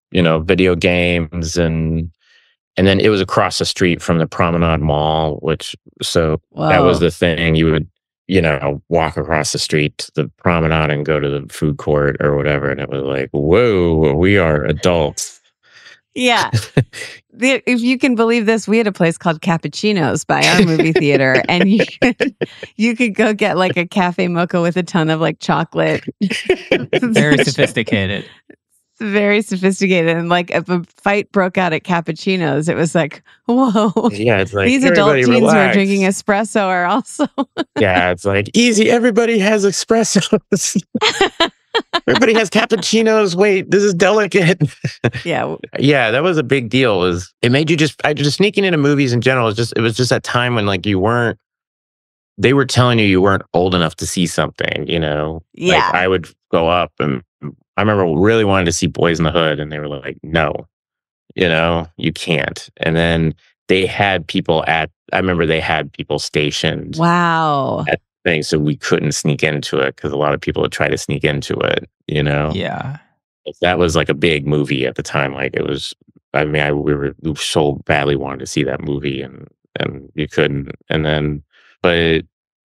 games and then it was across the street from the Promenade Mall, that was the thing. You would, walk across the street to the Promenade and go to the food court or whatever. And it was like, whoa, we are adults.
Yeah. If you can believe this, we had a place called Cappuccino's by our movie theater, and you could go get a cafe mocha with a ton of chocolate.
Very sophisticated.
Very sophisticated. And if a fight broke out at Cappuccino's, it was whoa.
Yeah, it's
these adult teens who are drinking espresso are also.
Yeah, it's easy. Everybody has espressos. Everybody has cappuccinos. Wait, this is delicate.
Yeah.
Yeah, that was a big deal. It made you just sneaking into movies in general. It was just that time when you weren't they were telling you weren't old enough to see something, you know?
Yeah.
Like I would go up and I remember really wanted to see Boys in the Hood and they were like, no, you know, you can't. And then they had people I remember they had people stationed
Wow.
at things so we couldn't sneak into it because a lot of people would try to sneak into it, you know?
Yeah.
That was like a big movie at the time. Like it was, I mean, we so badly wanted to see that movie and you couldn't. And then, but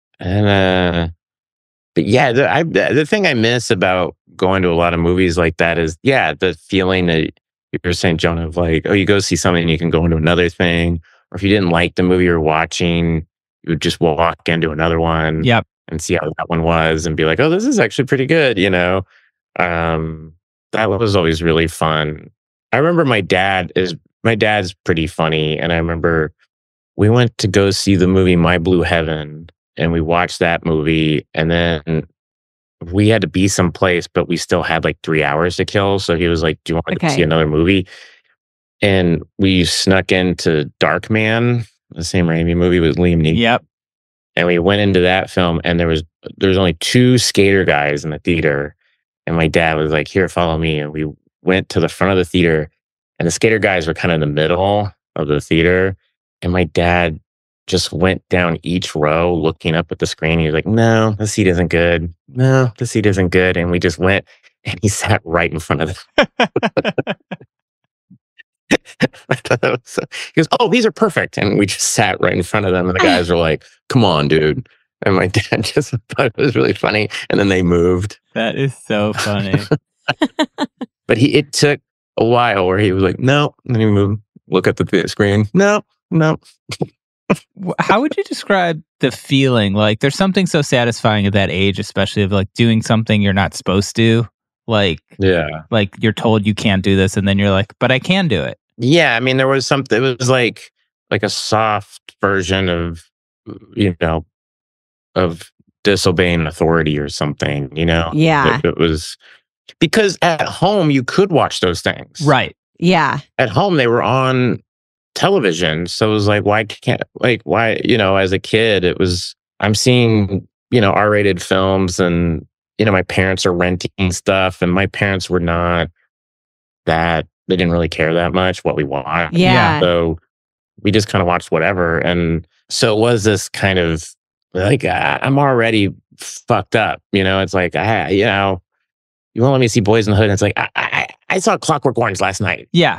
yeah, the thing I miss about going to a lot of movies like that is, yeah, the feeling that you're saying, Jonah, of like, oh, you go see something and you can go into another thing. Or if you didn't like the movie you're watching, you would just walk into another one and see how that one was and be like, oh, this is actually pretty good, you know? That was always really fun. I remember my dad's pretty funny. And I remember we went to go see the movie My Blue Heaven and we watched that movie and then we had to be someplace, but we still had like 3 hours to kill. So he was like, do you want to go see another movie? And we snuck into Darkman, the Sam Raimi movie with Liam Neeson.
Yep.
And we went into that film and there was only 2 skater guys in the theater. And my dad was like, here, follow me. And we went to the front of the theater and the skater guys were kind of in the middle of the theater. And my dad just went down each row looking up at the screen. He was like, no, the seat isn't good. No, the seat isn't good. And we just went and he sat right in front of them. He goes, oh, these are perfect. And we just sat right in front of them. And the guys were like, come on, dude. And my dad just thought it was really funny. And then they moved.
That is so funny.
But it took a while where he was like, no. And then he moved, look at the screen. No.
How would you describe the feeling? Like, there's something so satisfying at that age, especially of like doing something you're not supposed to. Like, like you're told you can't do this, and then you're like, but I can do it.
Yeah, I mean, there was something. It was like a soft version of, you know, of disobeying authority or something. You know,
yeah.
It was because at home you could watch those things,
right?
Yeah,
at home they were on television, so it was like, why, you know, as a kid, it was, I'm seeing, you know, R-rated films and, you know, my parents are renting stuff and my parents were not that, they didn't really care that much what we watched.
Yeah.
So we just kind of watched whatever. And so it was this kind of like, I'm already fucked up, you know, it's like, you know, you won't let me see Boys in the Hood. And it's like, I saw Clockwork Orange last night.
Yeah.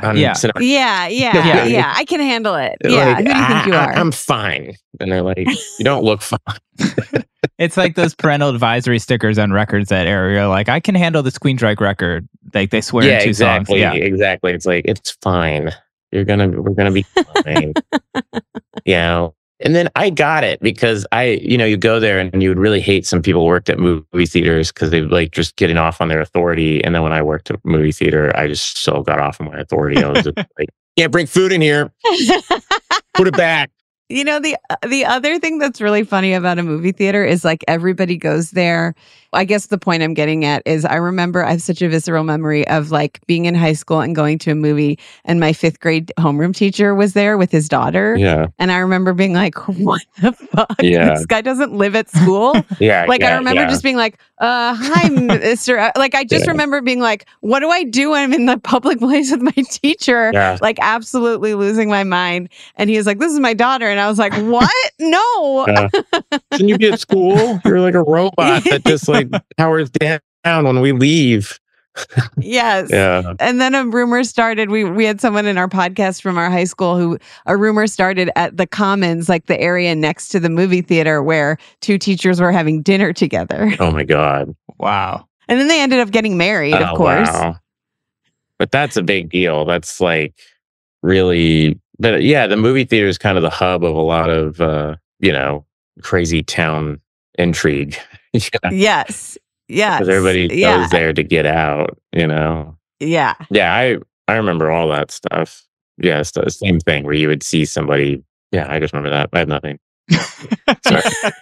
I can handle it. Yeah.
Like,
who do you think you are?
I'm fine. And they're like, you don't look fine.
It's like those parental advisory stickers on records that era. Like, I can handle this Queensryche record. Like, they swear in 2 songs.
Yeah, exactly. It's like, it's fine. We're gonna be fine. You know. And then I got it because you go there and you would really hate some people who worked at movie theaters because they like just getting off on their authority. And then when I worked at a movie theater, I just so got off on my authority. I was just like, can't bring food in here. Put it back.
You know, the other thing that's really funny about a movie theater is like everybody goes there. I guess the point I'm getting at is I remember I have such a visceral memory of like being in high school and going to a movie and my 5th grade homeroom teacher was there with his daughter.
Yeah.
And I remember being like, what the fuck?
Yeah.
This guy doesn't live at school. Like I remember just being like, hi, Mr. Like I just remember being like, what do I do when I'm in the public place with my teacher?
Yeah.
Like absolutely losing my mind. And he was like, this is my daughter. And I was like, what? No.
Shouldn't you be at school? You're like a robot that just like powers down when we leave.
Yes.
Yeah.
And then a rumor started. We had someone in our podcast from our high school who a rumor started at the Commons, like the area next to the movie theater where 2 teachers were having dinner together.
Oh my God.
Wow.
And then they ended up getting married, of course. Wow.
But that's a big deal. That's like really, but yeah, the movie theater is kind of the hub of a lot of, crazy town intrigue.
Yes. Yeah.
Because everybody goes there to get out, you know?
Yeah.
Yeah. I remember all that stuff. Yeah. It's the same thing where you would see somebody. Yeah. I just remember that. I have nothing. Sorry.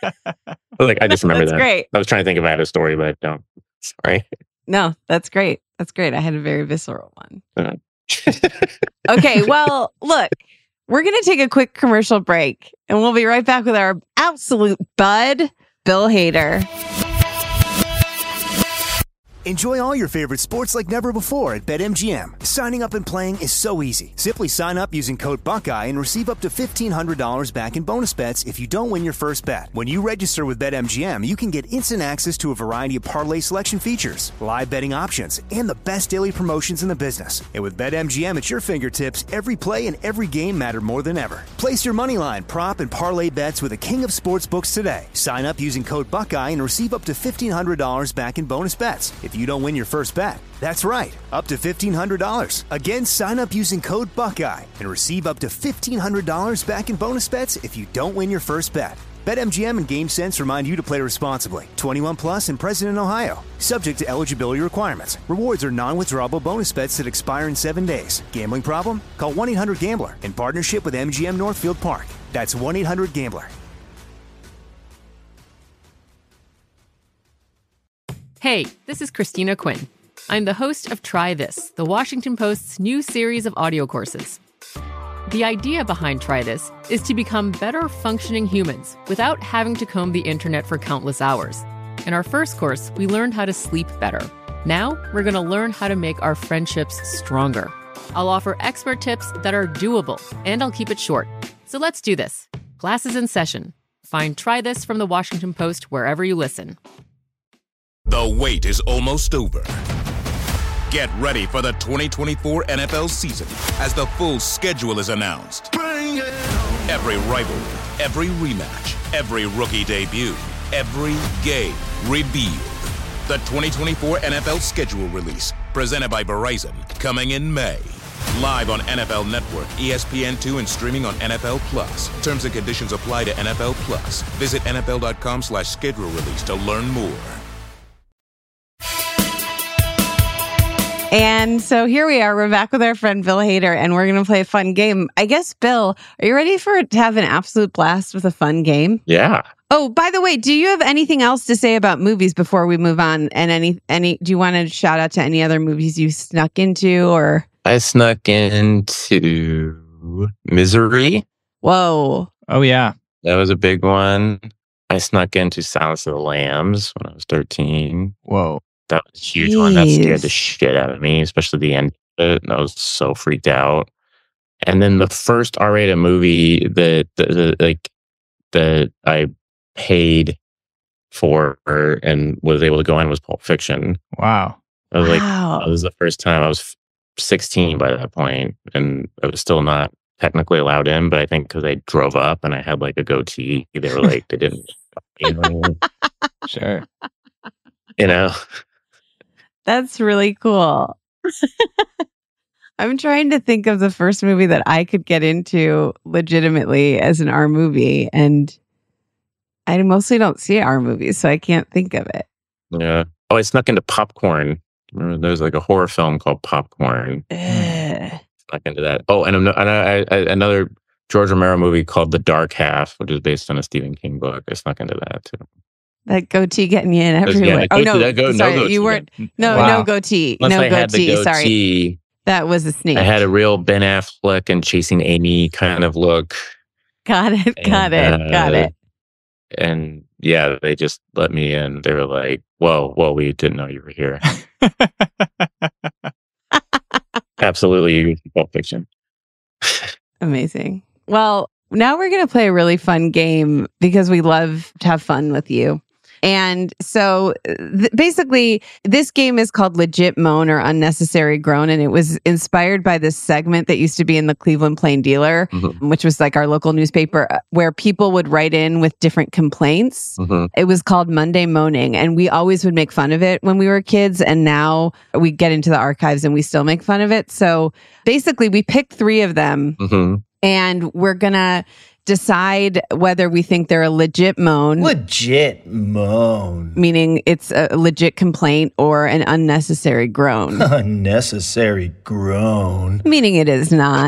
I just remember that.
Great.
I was trying to think if I had a story, but I don't. Sorry.
No, that's great. That's great. I had a very visceral one. Okay. Well, look. We're going to take a quick commercial break, and we'll be right back with our absolute bud, Bill Hader.
Enjoy all your favorite sports like never before at BetMGM. Signing up and playing is so easy. Simply sign up using code Buckeye and receive up to $1,500 back in bonus bets if you don't win your first bet. When you register with BetMGM, you can get instant access to a variety of parlay selection features, live betting options, and the best daily promotions in the business. And with BetMGM at your fingertips, every play and every game matter more than ever. Place your moneyline, prop, and parlay bets with the king of sportsbooks today. Sign up using code Buckeye and receive up to $1,500 back in bonus bets if you don't win your first bet. That's right, up to $1,500. Again, sign up using code Buckeye and receive up to $1,500 back in bonus bets if you don't win your first bet. BetMGM and GameSense remind you to play responsibly. 21 plus and present in Ohio. Subject to eligibility requirements. Rewards are non-withdrawable bonus bets that expire in 7 days. Gambling problem? Call 1-800-GAMBLER in partnership with MGM Northfield Park. That's 1-800-GAMBLER.
Hey, this is Christina Quinn. I'm the host of Try This, the Washington Post's new series of audio courses. The idea behind Try This is to become better functioning humans without having to comb the internet for countless hours. In our first course, we learned how to sleep better. Now, we're going to learn how to make our friendships stronger. I'll offer expert tips that are doable, and I'll keep it short. So let's do this. Class is in session. Find Try This from the Washington Post wherever you listen.
The wait is almost over. Get ready for the 2024 NFL season as the full schedule is announced. Every rivalry, every rematch, every rookie debut, every game revealed. The 2024 NFL schedule release, presented by Verizon, coming in May. Live on NFL Network, ESPN2, and streaming on NFL Plus. Terms and conditions apply to NFL Plus. Visit NFL.com/schedule release to learn more.
And so here we are. We're back with our friend Bill Hader, and we're going to play a fun game. I guess, Bill, are you ready to have an absolute blast with a fun game?
Yeah.
Oh, by the way, do you have anything else to say about movies before we move on? And any? Do you want to shout out to any other movies you snuck into, or?
I snuck into Misery.
Whoa.
Oh, yeah.
That was a big one. I snuck into Silence of the Lambs when I was 13.
Whoa.
That was a huge one. That scared the shit out of me, especially the end of it. And I was so freaked out. And then the first R-rated movie that I paid for and was able to go in was Pulp Fiction.
Wow.
I was that was the first time. I was 16 by that point, and I was still not technically allowed in, but I think because I drove up and I had like a goatee, they were like, they didn't.
Sure.
You know?
That's really cool. I'm trying to think of the first movie that I could get into legitimately as an R movie, and I mostly don't see R movies, so I can't think of it.
Yeah. Oh, I snuck into Popcorn. Remember, there's like a horror film called Popcorn. Snuck into that. Oh, and another George Romero movie called The Dark Half, which is based on a Stephen King book. I snuck into that too.
That goatee getting you in everywhere. Sorry, you weren't. No goatee.
Unless
no
I had the
goatee.
goatee.
Sorry, that was a snake.
I had a real Ben Affleck and Chasing Amy kind of look.
Got it.
And yeah, they just let me in. They were like, "Whoa, we didn't know you were here." Absolutely, Pulp Fiction.
Amazing. Well, now we're going to play a really fun game because we love to have fun with you. And so basically, this game is called Legit Moan or Unnecessary Groan. And it was inspired by this segment that used to be in the Cleveland Plain Dealer, which was like our local newspaper, where people would write in with different complaints. It was called Monday Moaning. And we always would make fun of it when we were kids. And now we get into the archives and we still make fun of it. So basically, we picked 3 of them and we're going to decide whether we think they're a legit moan.
Legit moan.
Meaning it's a legit complaint, or an unnecessary groan.
Unnecessary groan.
Meaning it is not.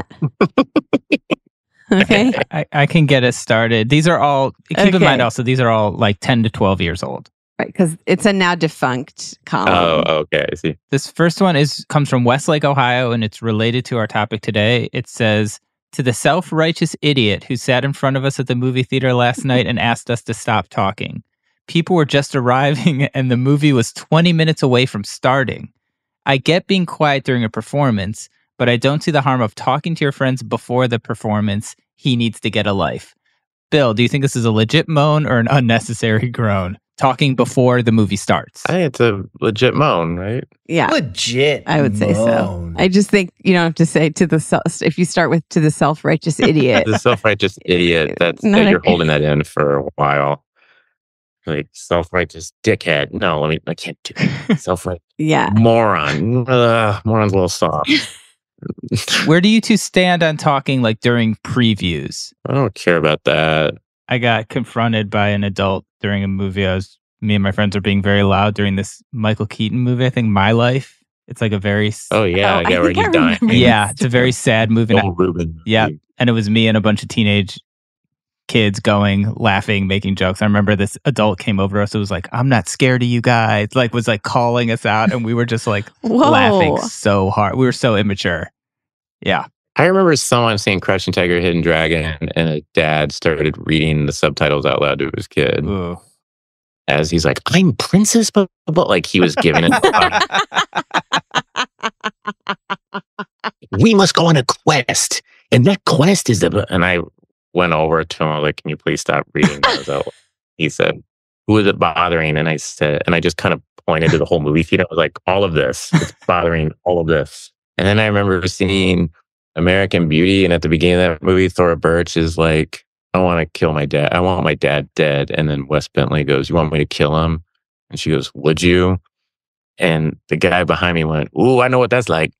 Okay.
I can get us started. These are all, keep in mind also, these are all like 10 to 12 years old.
Right, because it's a now defunct column.
Oh, okay, I see.
This first one comes from Westlake, Ohio, and it's related to our topic today. It says, To the self-righteous idiot who sat in front of us at the movie theater last night and asked us to stop talking. People were just arriving and the movie was 20 minutes away from starting. I get being quiet during a performance, but I don't see the harm of talking to your friends before the performance. He needs to get a life. Bill, do you think this is a legit moan or an unnecessary groan? Talking before the movie starts.
I think it's a legit moan, right?
Yeah.
Legit.
I would say so.
moan.
I just think you don't have to say if you start with to the self-righteous idiot.
The self-righteous idiot, that you're holding that in for a while. Like, self-righteous dickhead. No, I can't do it. Self-righteous
Yeah.
moron. Moron's a little soft.
Where do you two stand on talking like during previews?
I don't care about that.
I got confronted by an adult during a movie. Me and my friends are being very loud during this Michael Keaton movie. I think My Life. It's like a very...
Oh, yeah. I get where he's dying.
Yeah, it's a very sad movie.
Joel Rubin.
Yeah, and it was me and a bunch of teenage kids going, laughing, making jokes. I remember this adult came over to us. It was like, I'm not scared of you guys. Like, was like calling us out. And we were just like laughing so hard. We were so immature. Yeah.
I remember someone seeing Crouching Tiger, Hidden Dragon, and a dad started reading the subtitles out loud to his kid.
Ooh.
As he's like, I'm Princess, but like he was giving it. We must go on a quest. And that quest is and I went over to him. I was like, can you please stop reading those out? He said, who is it bothering? And I said, and I just kind of pointed to the whole movie theater. I was like, all of this. It's bothering all of this. And then I remember seeing American Beauty, and at the beginning of that movie, Thora Birch is like, I want to kill my dad. I want my dad dead. And then Wes Bentley goes, you want me to kill him? And she goes, would you? And the guy behind me went, ooh, I know what that's like.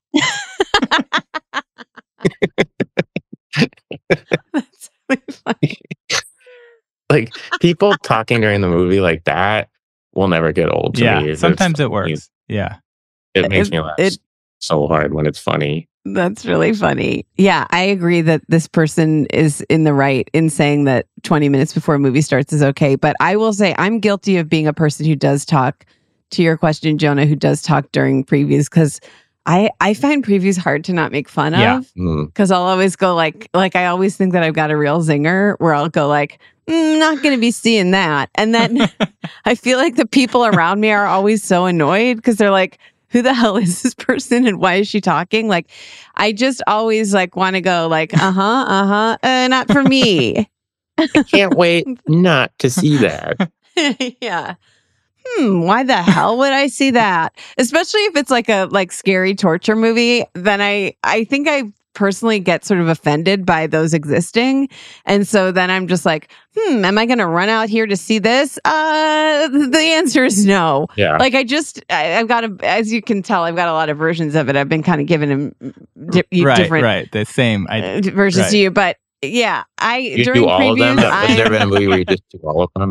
That's really funny.
Like, people talking during the movie like that will never get old to me.
Sometimes it works. Yeah.
It makes me laugh so hard when it's funny.
That's really funny. Yeah, I agree that this person is in the right in saying that 20 minutes before a movie starts is okay. But I will say I'm guilty of being a person who does talk, to your question, Jonah, who does talk during previews, because I find previews hard to not make fun of. Because I'll always go like I always think that I've got a real zinger where I'll go like, not going to be seeing that. And then I feel like the people around me are always so annoyed because they're like, who the hell is this person and why is she talking? Like, I just always like want to go like, not for me.
I can't wait not to see that.
Yeah. Why the hell would I see that? Especially if it's like a scary torture movie, then I think I personally get sort of offended by those existing. And so then I'm just like, am I going to run out here to see this? The answer is no.
Yeah.
Like I've got as you can tell, I've got a lot of versions of it. I've been kind of giving him different
the same
versions to you. But yeah,
You
during
do all
previews,
of them? Has there been a movie where you just do all of them?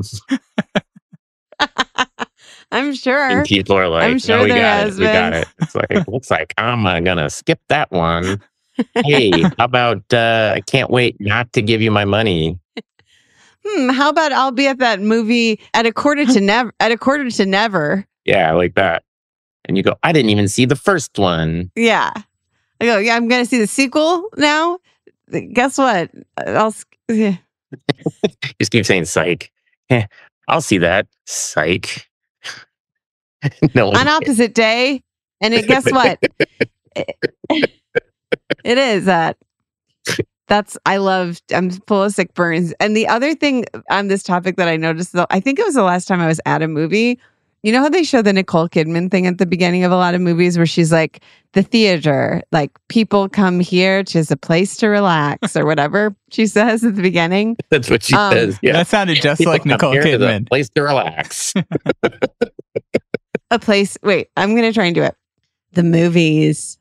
I'm sure.
And people are like,
I'm sure
no, we
there
got
has
it. We got
been.
it. It's like, looks like I'm going to skip that one. Hey, how about I can't wait not to give you my money?
How about I'll be at that movie at a quarter to never.
Yeah, like that. And you go, I didn't even see the first one.
Yeah. I go, yeah, I'm going to see the sequel now. Guess what?
Just keep saying psych. I'll see that. Psych. No one
on opposite day. And guess what? It is that. I'm full of sick burns. And the other thing on this topic that I noticed, though, I think it was the last time I was at a movie. You know how they show the Nicole Kidman thing at the beginning of a lot of movies where she's like, the theater, like people come here to a place to relax or whatever she says at the beginning.
That's what she says. Yeah.
That sounded just
people
like Nicole Kidman.
A place to relax.
A place. Wait, I'm going to try and do it. The movies.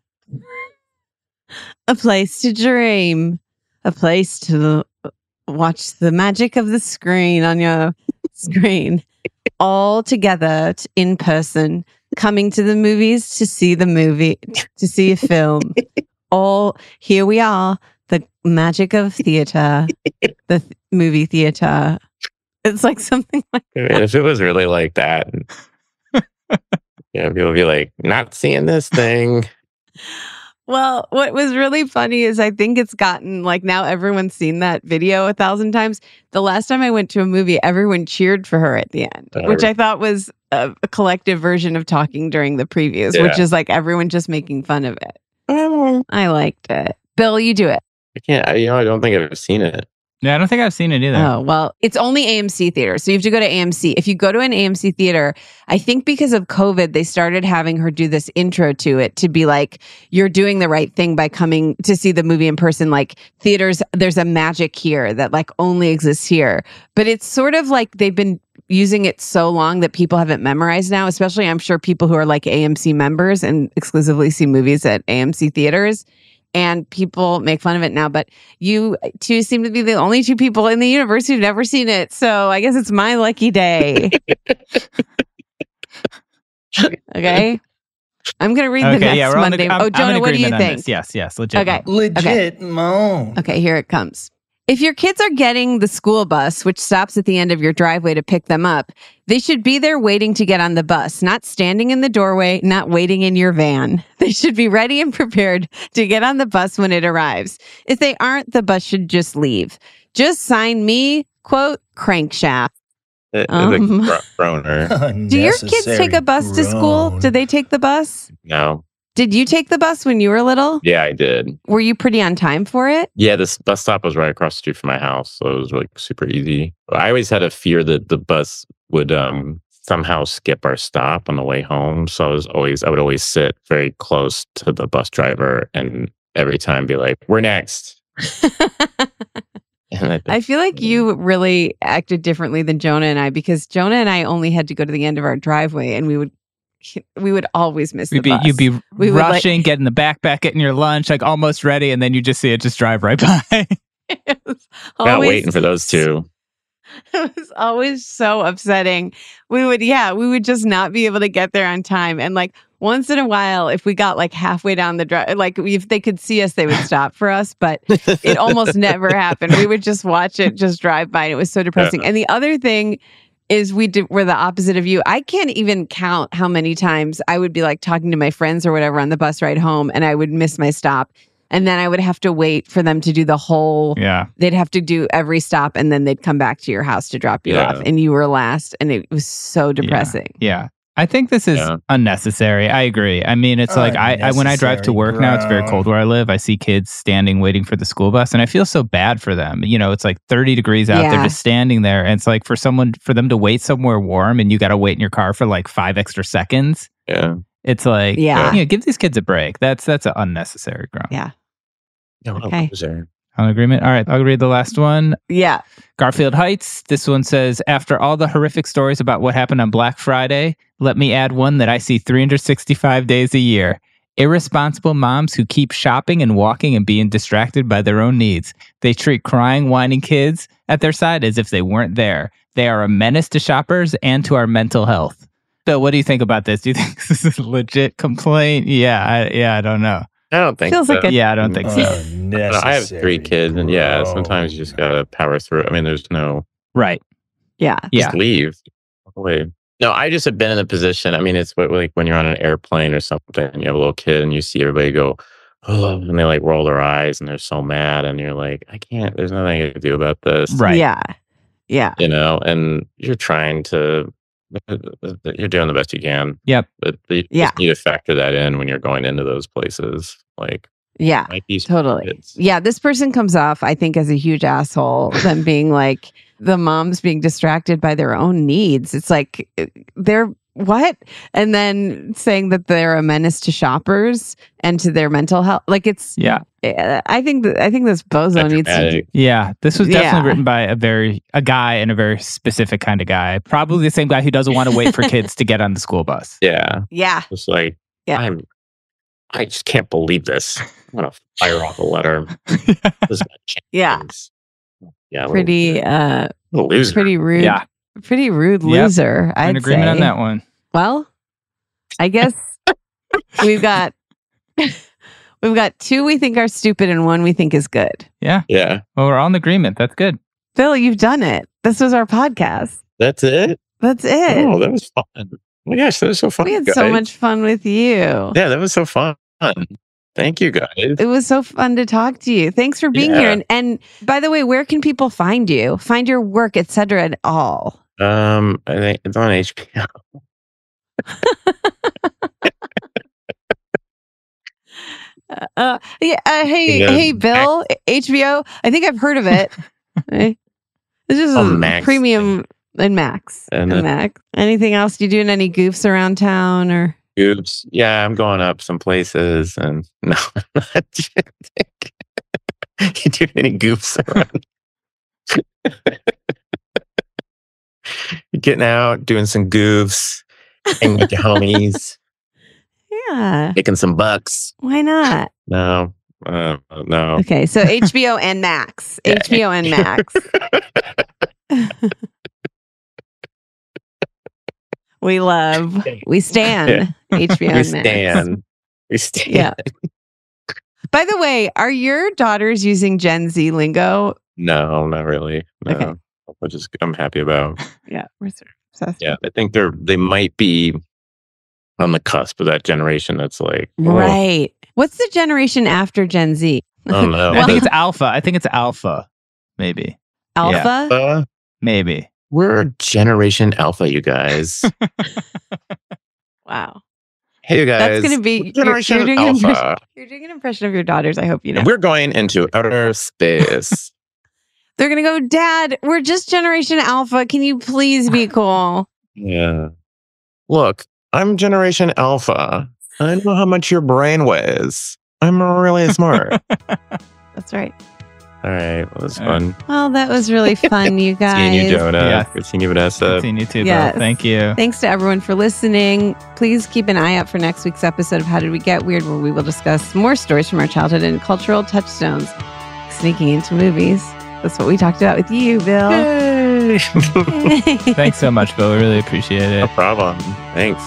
A place to dream. A place to watch the magic of the screen on your screen. All together in person, coming to the movies to see the movie, to see a film. All here we are, the magic of theater, the movie theater. It's like something like that.
And if it was really like that, people would be like, not seeing this thing.
Well, what was really funny is I think it's gotten like now everyone's seen that video 1,000 times. The last time I went to a movie, everyone cheered for her at the end, which I thought was a collective version of talking during the previews, which is like everyone just making fun of it. I liked it. Bill, you do it.
I can't. I don't think I've seen it.
Yeah, I don't think I've seen it either.
Oh, well, it's only AMC theater. So you have to go to AMC. If you go to an AMC theater, I think because of COVID, they started having her do this intro to it to be like, you're doing the right thing by coming to see the movie in person. Like theaters, there's a magic here that like only exists here. But it's sort of like they've been using it so long that people haven't memorized now, especially I'm sure people who are like AMC members and exclusively see movies at AMC theaters. And people make fun of it now, but you two seem to be the only two people in the universe who've never seen it. So I guess it's my lucky day. Okay. I'm going to read the next Monday. Jonah, what do you think?
Yes, legit.
Okay.
Legit moan.
Okay, here it comes. If your kids are getting the school bus, which stops at the end of your driveway to pick them up, they should be there waiting to get on the bus, not standing in the doorway, not waiting in your van. They should be ready and prepared to get on the bus when it arrives. If they aren't, the bus should just leave. Just sign me, quote, crankshaft.
Groaner.
Do your kids take a bus to school? Do they take the bus?
No.
Did you take the bus when you were little?
Yeah, I did.
Were you pretty on time for it?
Yeah, this bus stop was right across the street from my house, so it was like super easy. I always had a fear that the bus would somehow skip our stop on the way home, so I would always sit very close to the bus driver and every time be like, "We're next."
I feel like you really acted differently than Jonah and I, because Jonah and I only had to go to the end of our driveway, and we would always miss the bus.
You'd be rushing, getting the backpack, getting your lunch, like almost ready, and then you just see it just drive right by.
Not waiting for those two.
It was always so upsetting. We would just not be able to get there on time. And like once in a while, if we got like halfway down the drive, like if they could see us, they would stop for us. But it almost never happened. We would just watch it just drive by, and it was so depressing. Yeah. And the other thing is we're the opposite of you. I can't even count how many times I would be like talking to my friends or whatever on the bus ride home, and I would miss my stop. And then I would have to wait for them to do the whole, they'd have to do every stop, and then they'd come back to your house to drop you off, and you were last, and it was so depressing.
Yeah. I think this is unnecessary. I agree. I mean, it's like I when I drive to work now, it's very cold where I live. I see kids standing waiting for the school bus, and I feel so bad for them. You know, it's like 30 degrees out. They're just standing there, and it's like for them to wait somewhere warm, and you got to wait in your car for like 5 extra seconds.
Yeah.
It's like, give these kids a break. That's an unnecessary groan.
Yeah.
Okay.
On agreement? All right, I'll read the last one.
Yeah.
Garfield Heights. This one says, after all the horrific stories about what happened on Black Friday, let me add one that I see 365 days a year. Irresponsible moms who keep shopping and walking and being distracted by their own needs. They treat crying, whining kids at their side as if they weren't there. They are a menace to shoppers and to our mental health. Bill, what do you think about this? Do you think this is a legit complaint? I don't know.
I don't think
Feels
so.
like a
I don't think so.
I have 3 kids, and sometimes you just gotta power through. I mean, there's no
right.
Just leave. Wait. No, I just have been in a position. I mean, it's like when you're on an airplane or something, and you have a little kid, and you see everybody go, oh, and they like roll their eyes, and they're so mad, and you're like, I can't. There's nothing I can do about this.
Right.
Yeah.
You know, and you're trying to. You're doing the best you can.
Yep.
But you just need to factor that in when you're going into those places. Like,
totally.
Kids.
Yeah, this person comes off, I think, as a huge asshole, them being like the moms being distracted by their own needs. It's like they're what? And then saying that they're a menace to shoppers and to their mental health. Like it's I think this bozo needs to.
Yeah, this was definitely written by a guy and a very specific kind of guy. Probably the same guy who doesn't want to wait for kids to get on the school bus.
Yeah. It's like I just can't believe this. I'm gonna fire off a letter.
Yeah, pretty
loser.
Pretty rude.
Yeah,
pretty rude loser.
I'm in agreement on that one.
Well, I guess we've got 2 we think are stupid and 1 we think is good.
Yeah.
Well, we're all in agreement. That's good.
Bill, you've done it. This was our podcast.
That's it.
Oh,
that was fun. Oh my gosh, that was so fun.
We had so much fun with you.
Yeah, that was so fun. Thank you, guys.
It was so fun to talk to you. Thanks for being here. And by the way, where can people find you? Find your work, etc. and all?
I think it's on HBO.
Hey, Bill, HBO. I think I've heard of it. This is
Max.
Premium and Max.
And
Max. Anything else? You doing any goofs around town or?
Goofs? Yeah, I'm going up some places, and no, I'm not you doing any goofs around? Getting out, doing some goofs, hanging with your homies.
Yeah.
Making some bucks.
Why not?
No. No.
Okay, so HBO and Max. HBO and Max. We stand. HBO and Max.
We stand.
Yeah. By the way, are your daughters using Gen Z lingo?
No, not really. No.
Okay.
I'm happy about.
Yeah, we're sort of obsessed.
Yeah, I think they might be on the cusp of that generation that's like,
right. What's the generation after Gen Z?
I don't know.
I think it's Alpha. Maybe.
Alpha?
Yeah. Maybe.
We're Generation Alpha, you guys.
Wow.
Hey, you guys.
That's going to be
Generation
you're doing
Alpha.
You're doing an impression of your daughters. I hope you know.
And we're going into outer space.
They're going to go, Dad, we're just Generation Alpha. Can you please be cool?
Yeah. Look, I'm Generation Alpha. I know how much your brain weighs. I'm really smart.
That's right.
All right. Well, that's fun.
Well, that was really fun, you guys.
Seeing you, Jonah.
Yeah.
Good seeing you, Vanessa.
Seeing you too,
Yes.
Bill. Thank you.
Thanks to everyone for listening. Please keep an eye out for next week's episode of How Did We Get Weird, where we will discuss more stories from our childhood and cultural touchstones sneaking into movies. That's what we talked about with you, Bill.
Yay.
Thanks so much, Bill. We really appreciate it.
No problem. Thanks.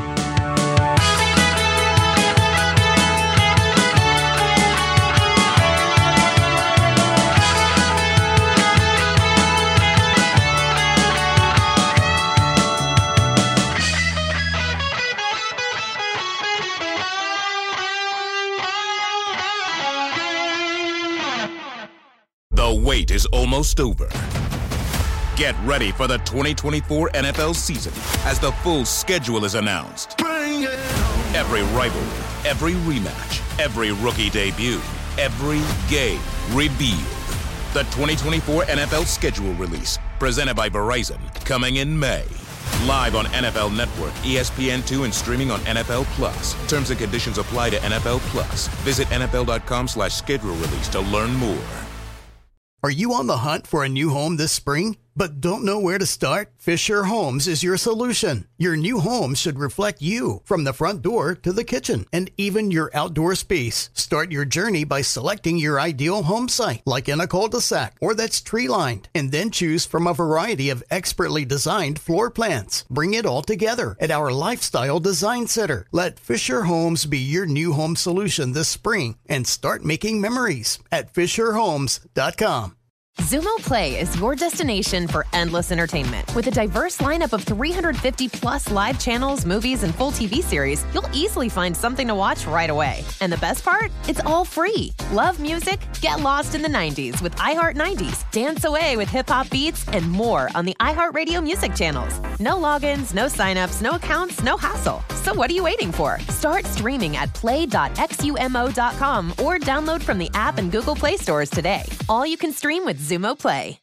The wait is almost over. Get ready for the 2024 NFL season as the full schedule is announced. Every rivalry, every rematch, every rookie debut, every game revealed. The 2024 NFL schedule release, presented by Verizon, coming in May. Live on NFL Network, ESPN2, and streaming on NFL Plus. Terms and conditions apply to NFL Plus. Visit NFL.com/schedule release to learn more.
Are you on the hunt for a new home this spring, but don't know where to start? Fisher Homes is your solution. Your new home should reflect you, from the front door to the kitchen, and even your outdoor space. Start your journey by selecting your ideal home site, like in a cul-de-sac or that's tree-lined, and then choose from a variety of expertly designed floor plans. Bring it all together at our Lifestyle Design Center. Let Fisher Homes be your new home solution this spring and start making memories at FisherHomes.com.
Xumo Play is your destination for endless entertainment. With a diverse lineup of 350 plus live channels, movies, and full TV series, you'll easily find something to watch right away. And the best part? It's all free. Love music? Get lost in the 90s with iHeart 90s. Dance away with hip-hop beats and more on the iHeartRadio music channels. No logins, no signups, no accounts, no hassle. So what are you waiting for? Start streaming at play.xumo.com or download from the app and Google Play stores today. All you can stream with Xumo Play.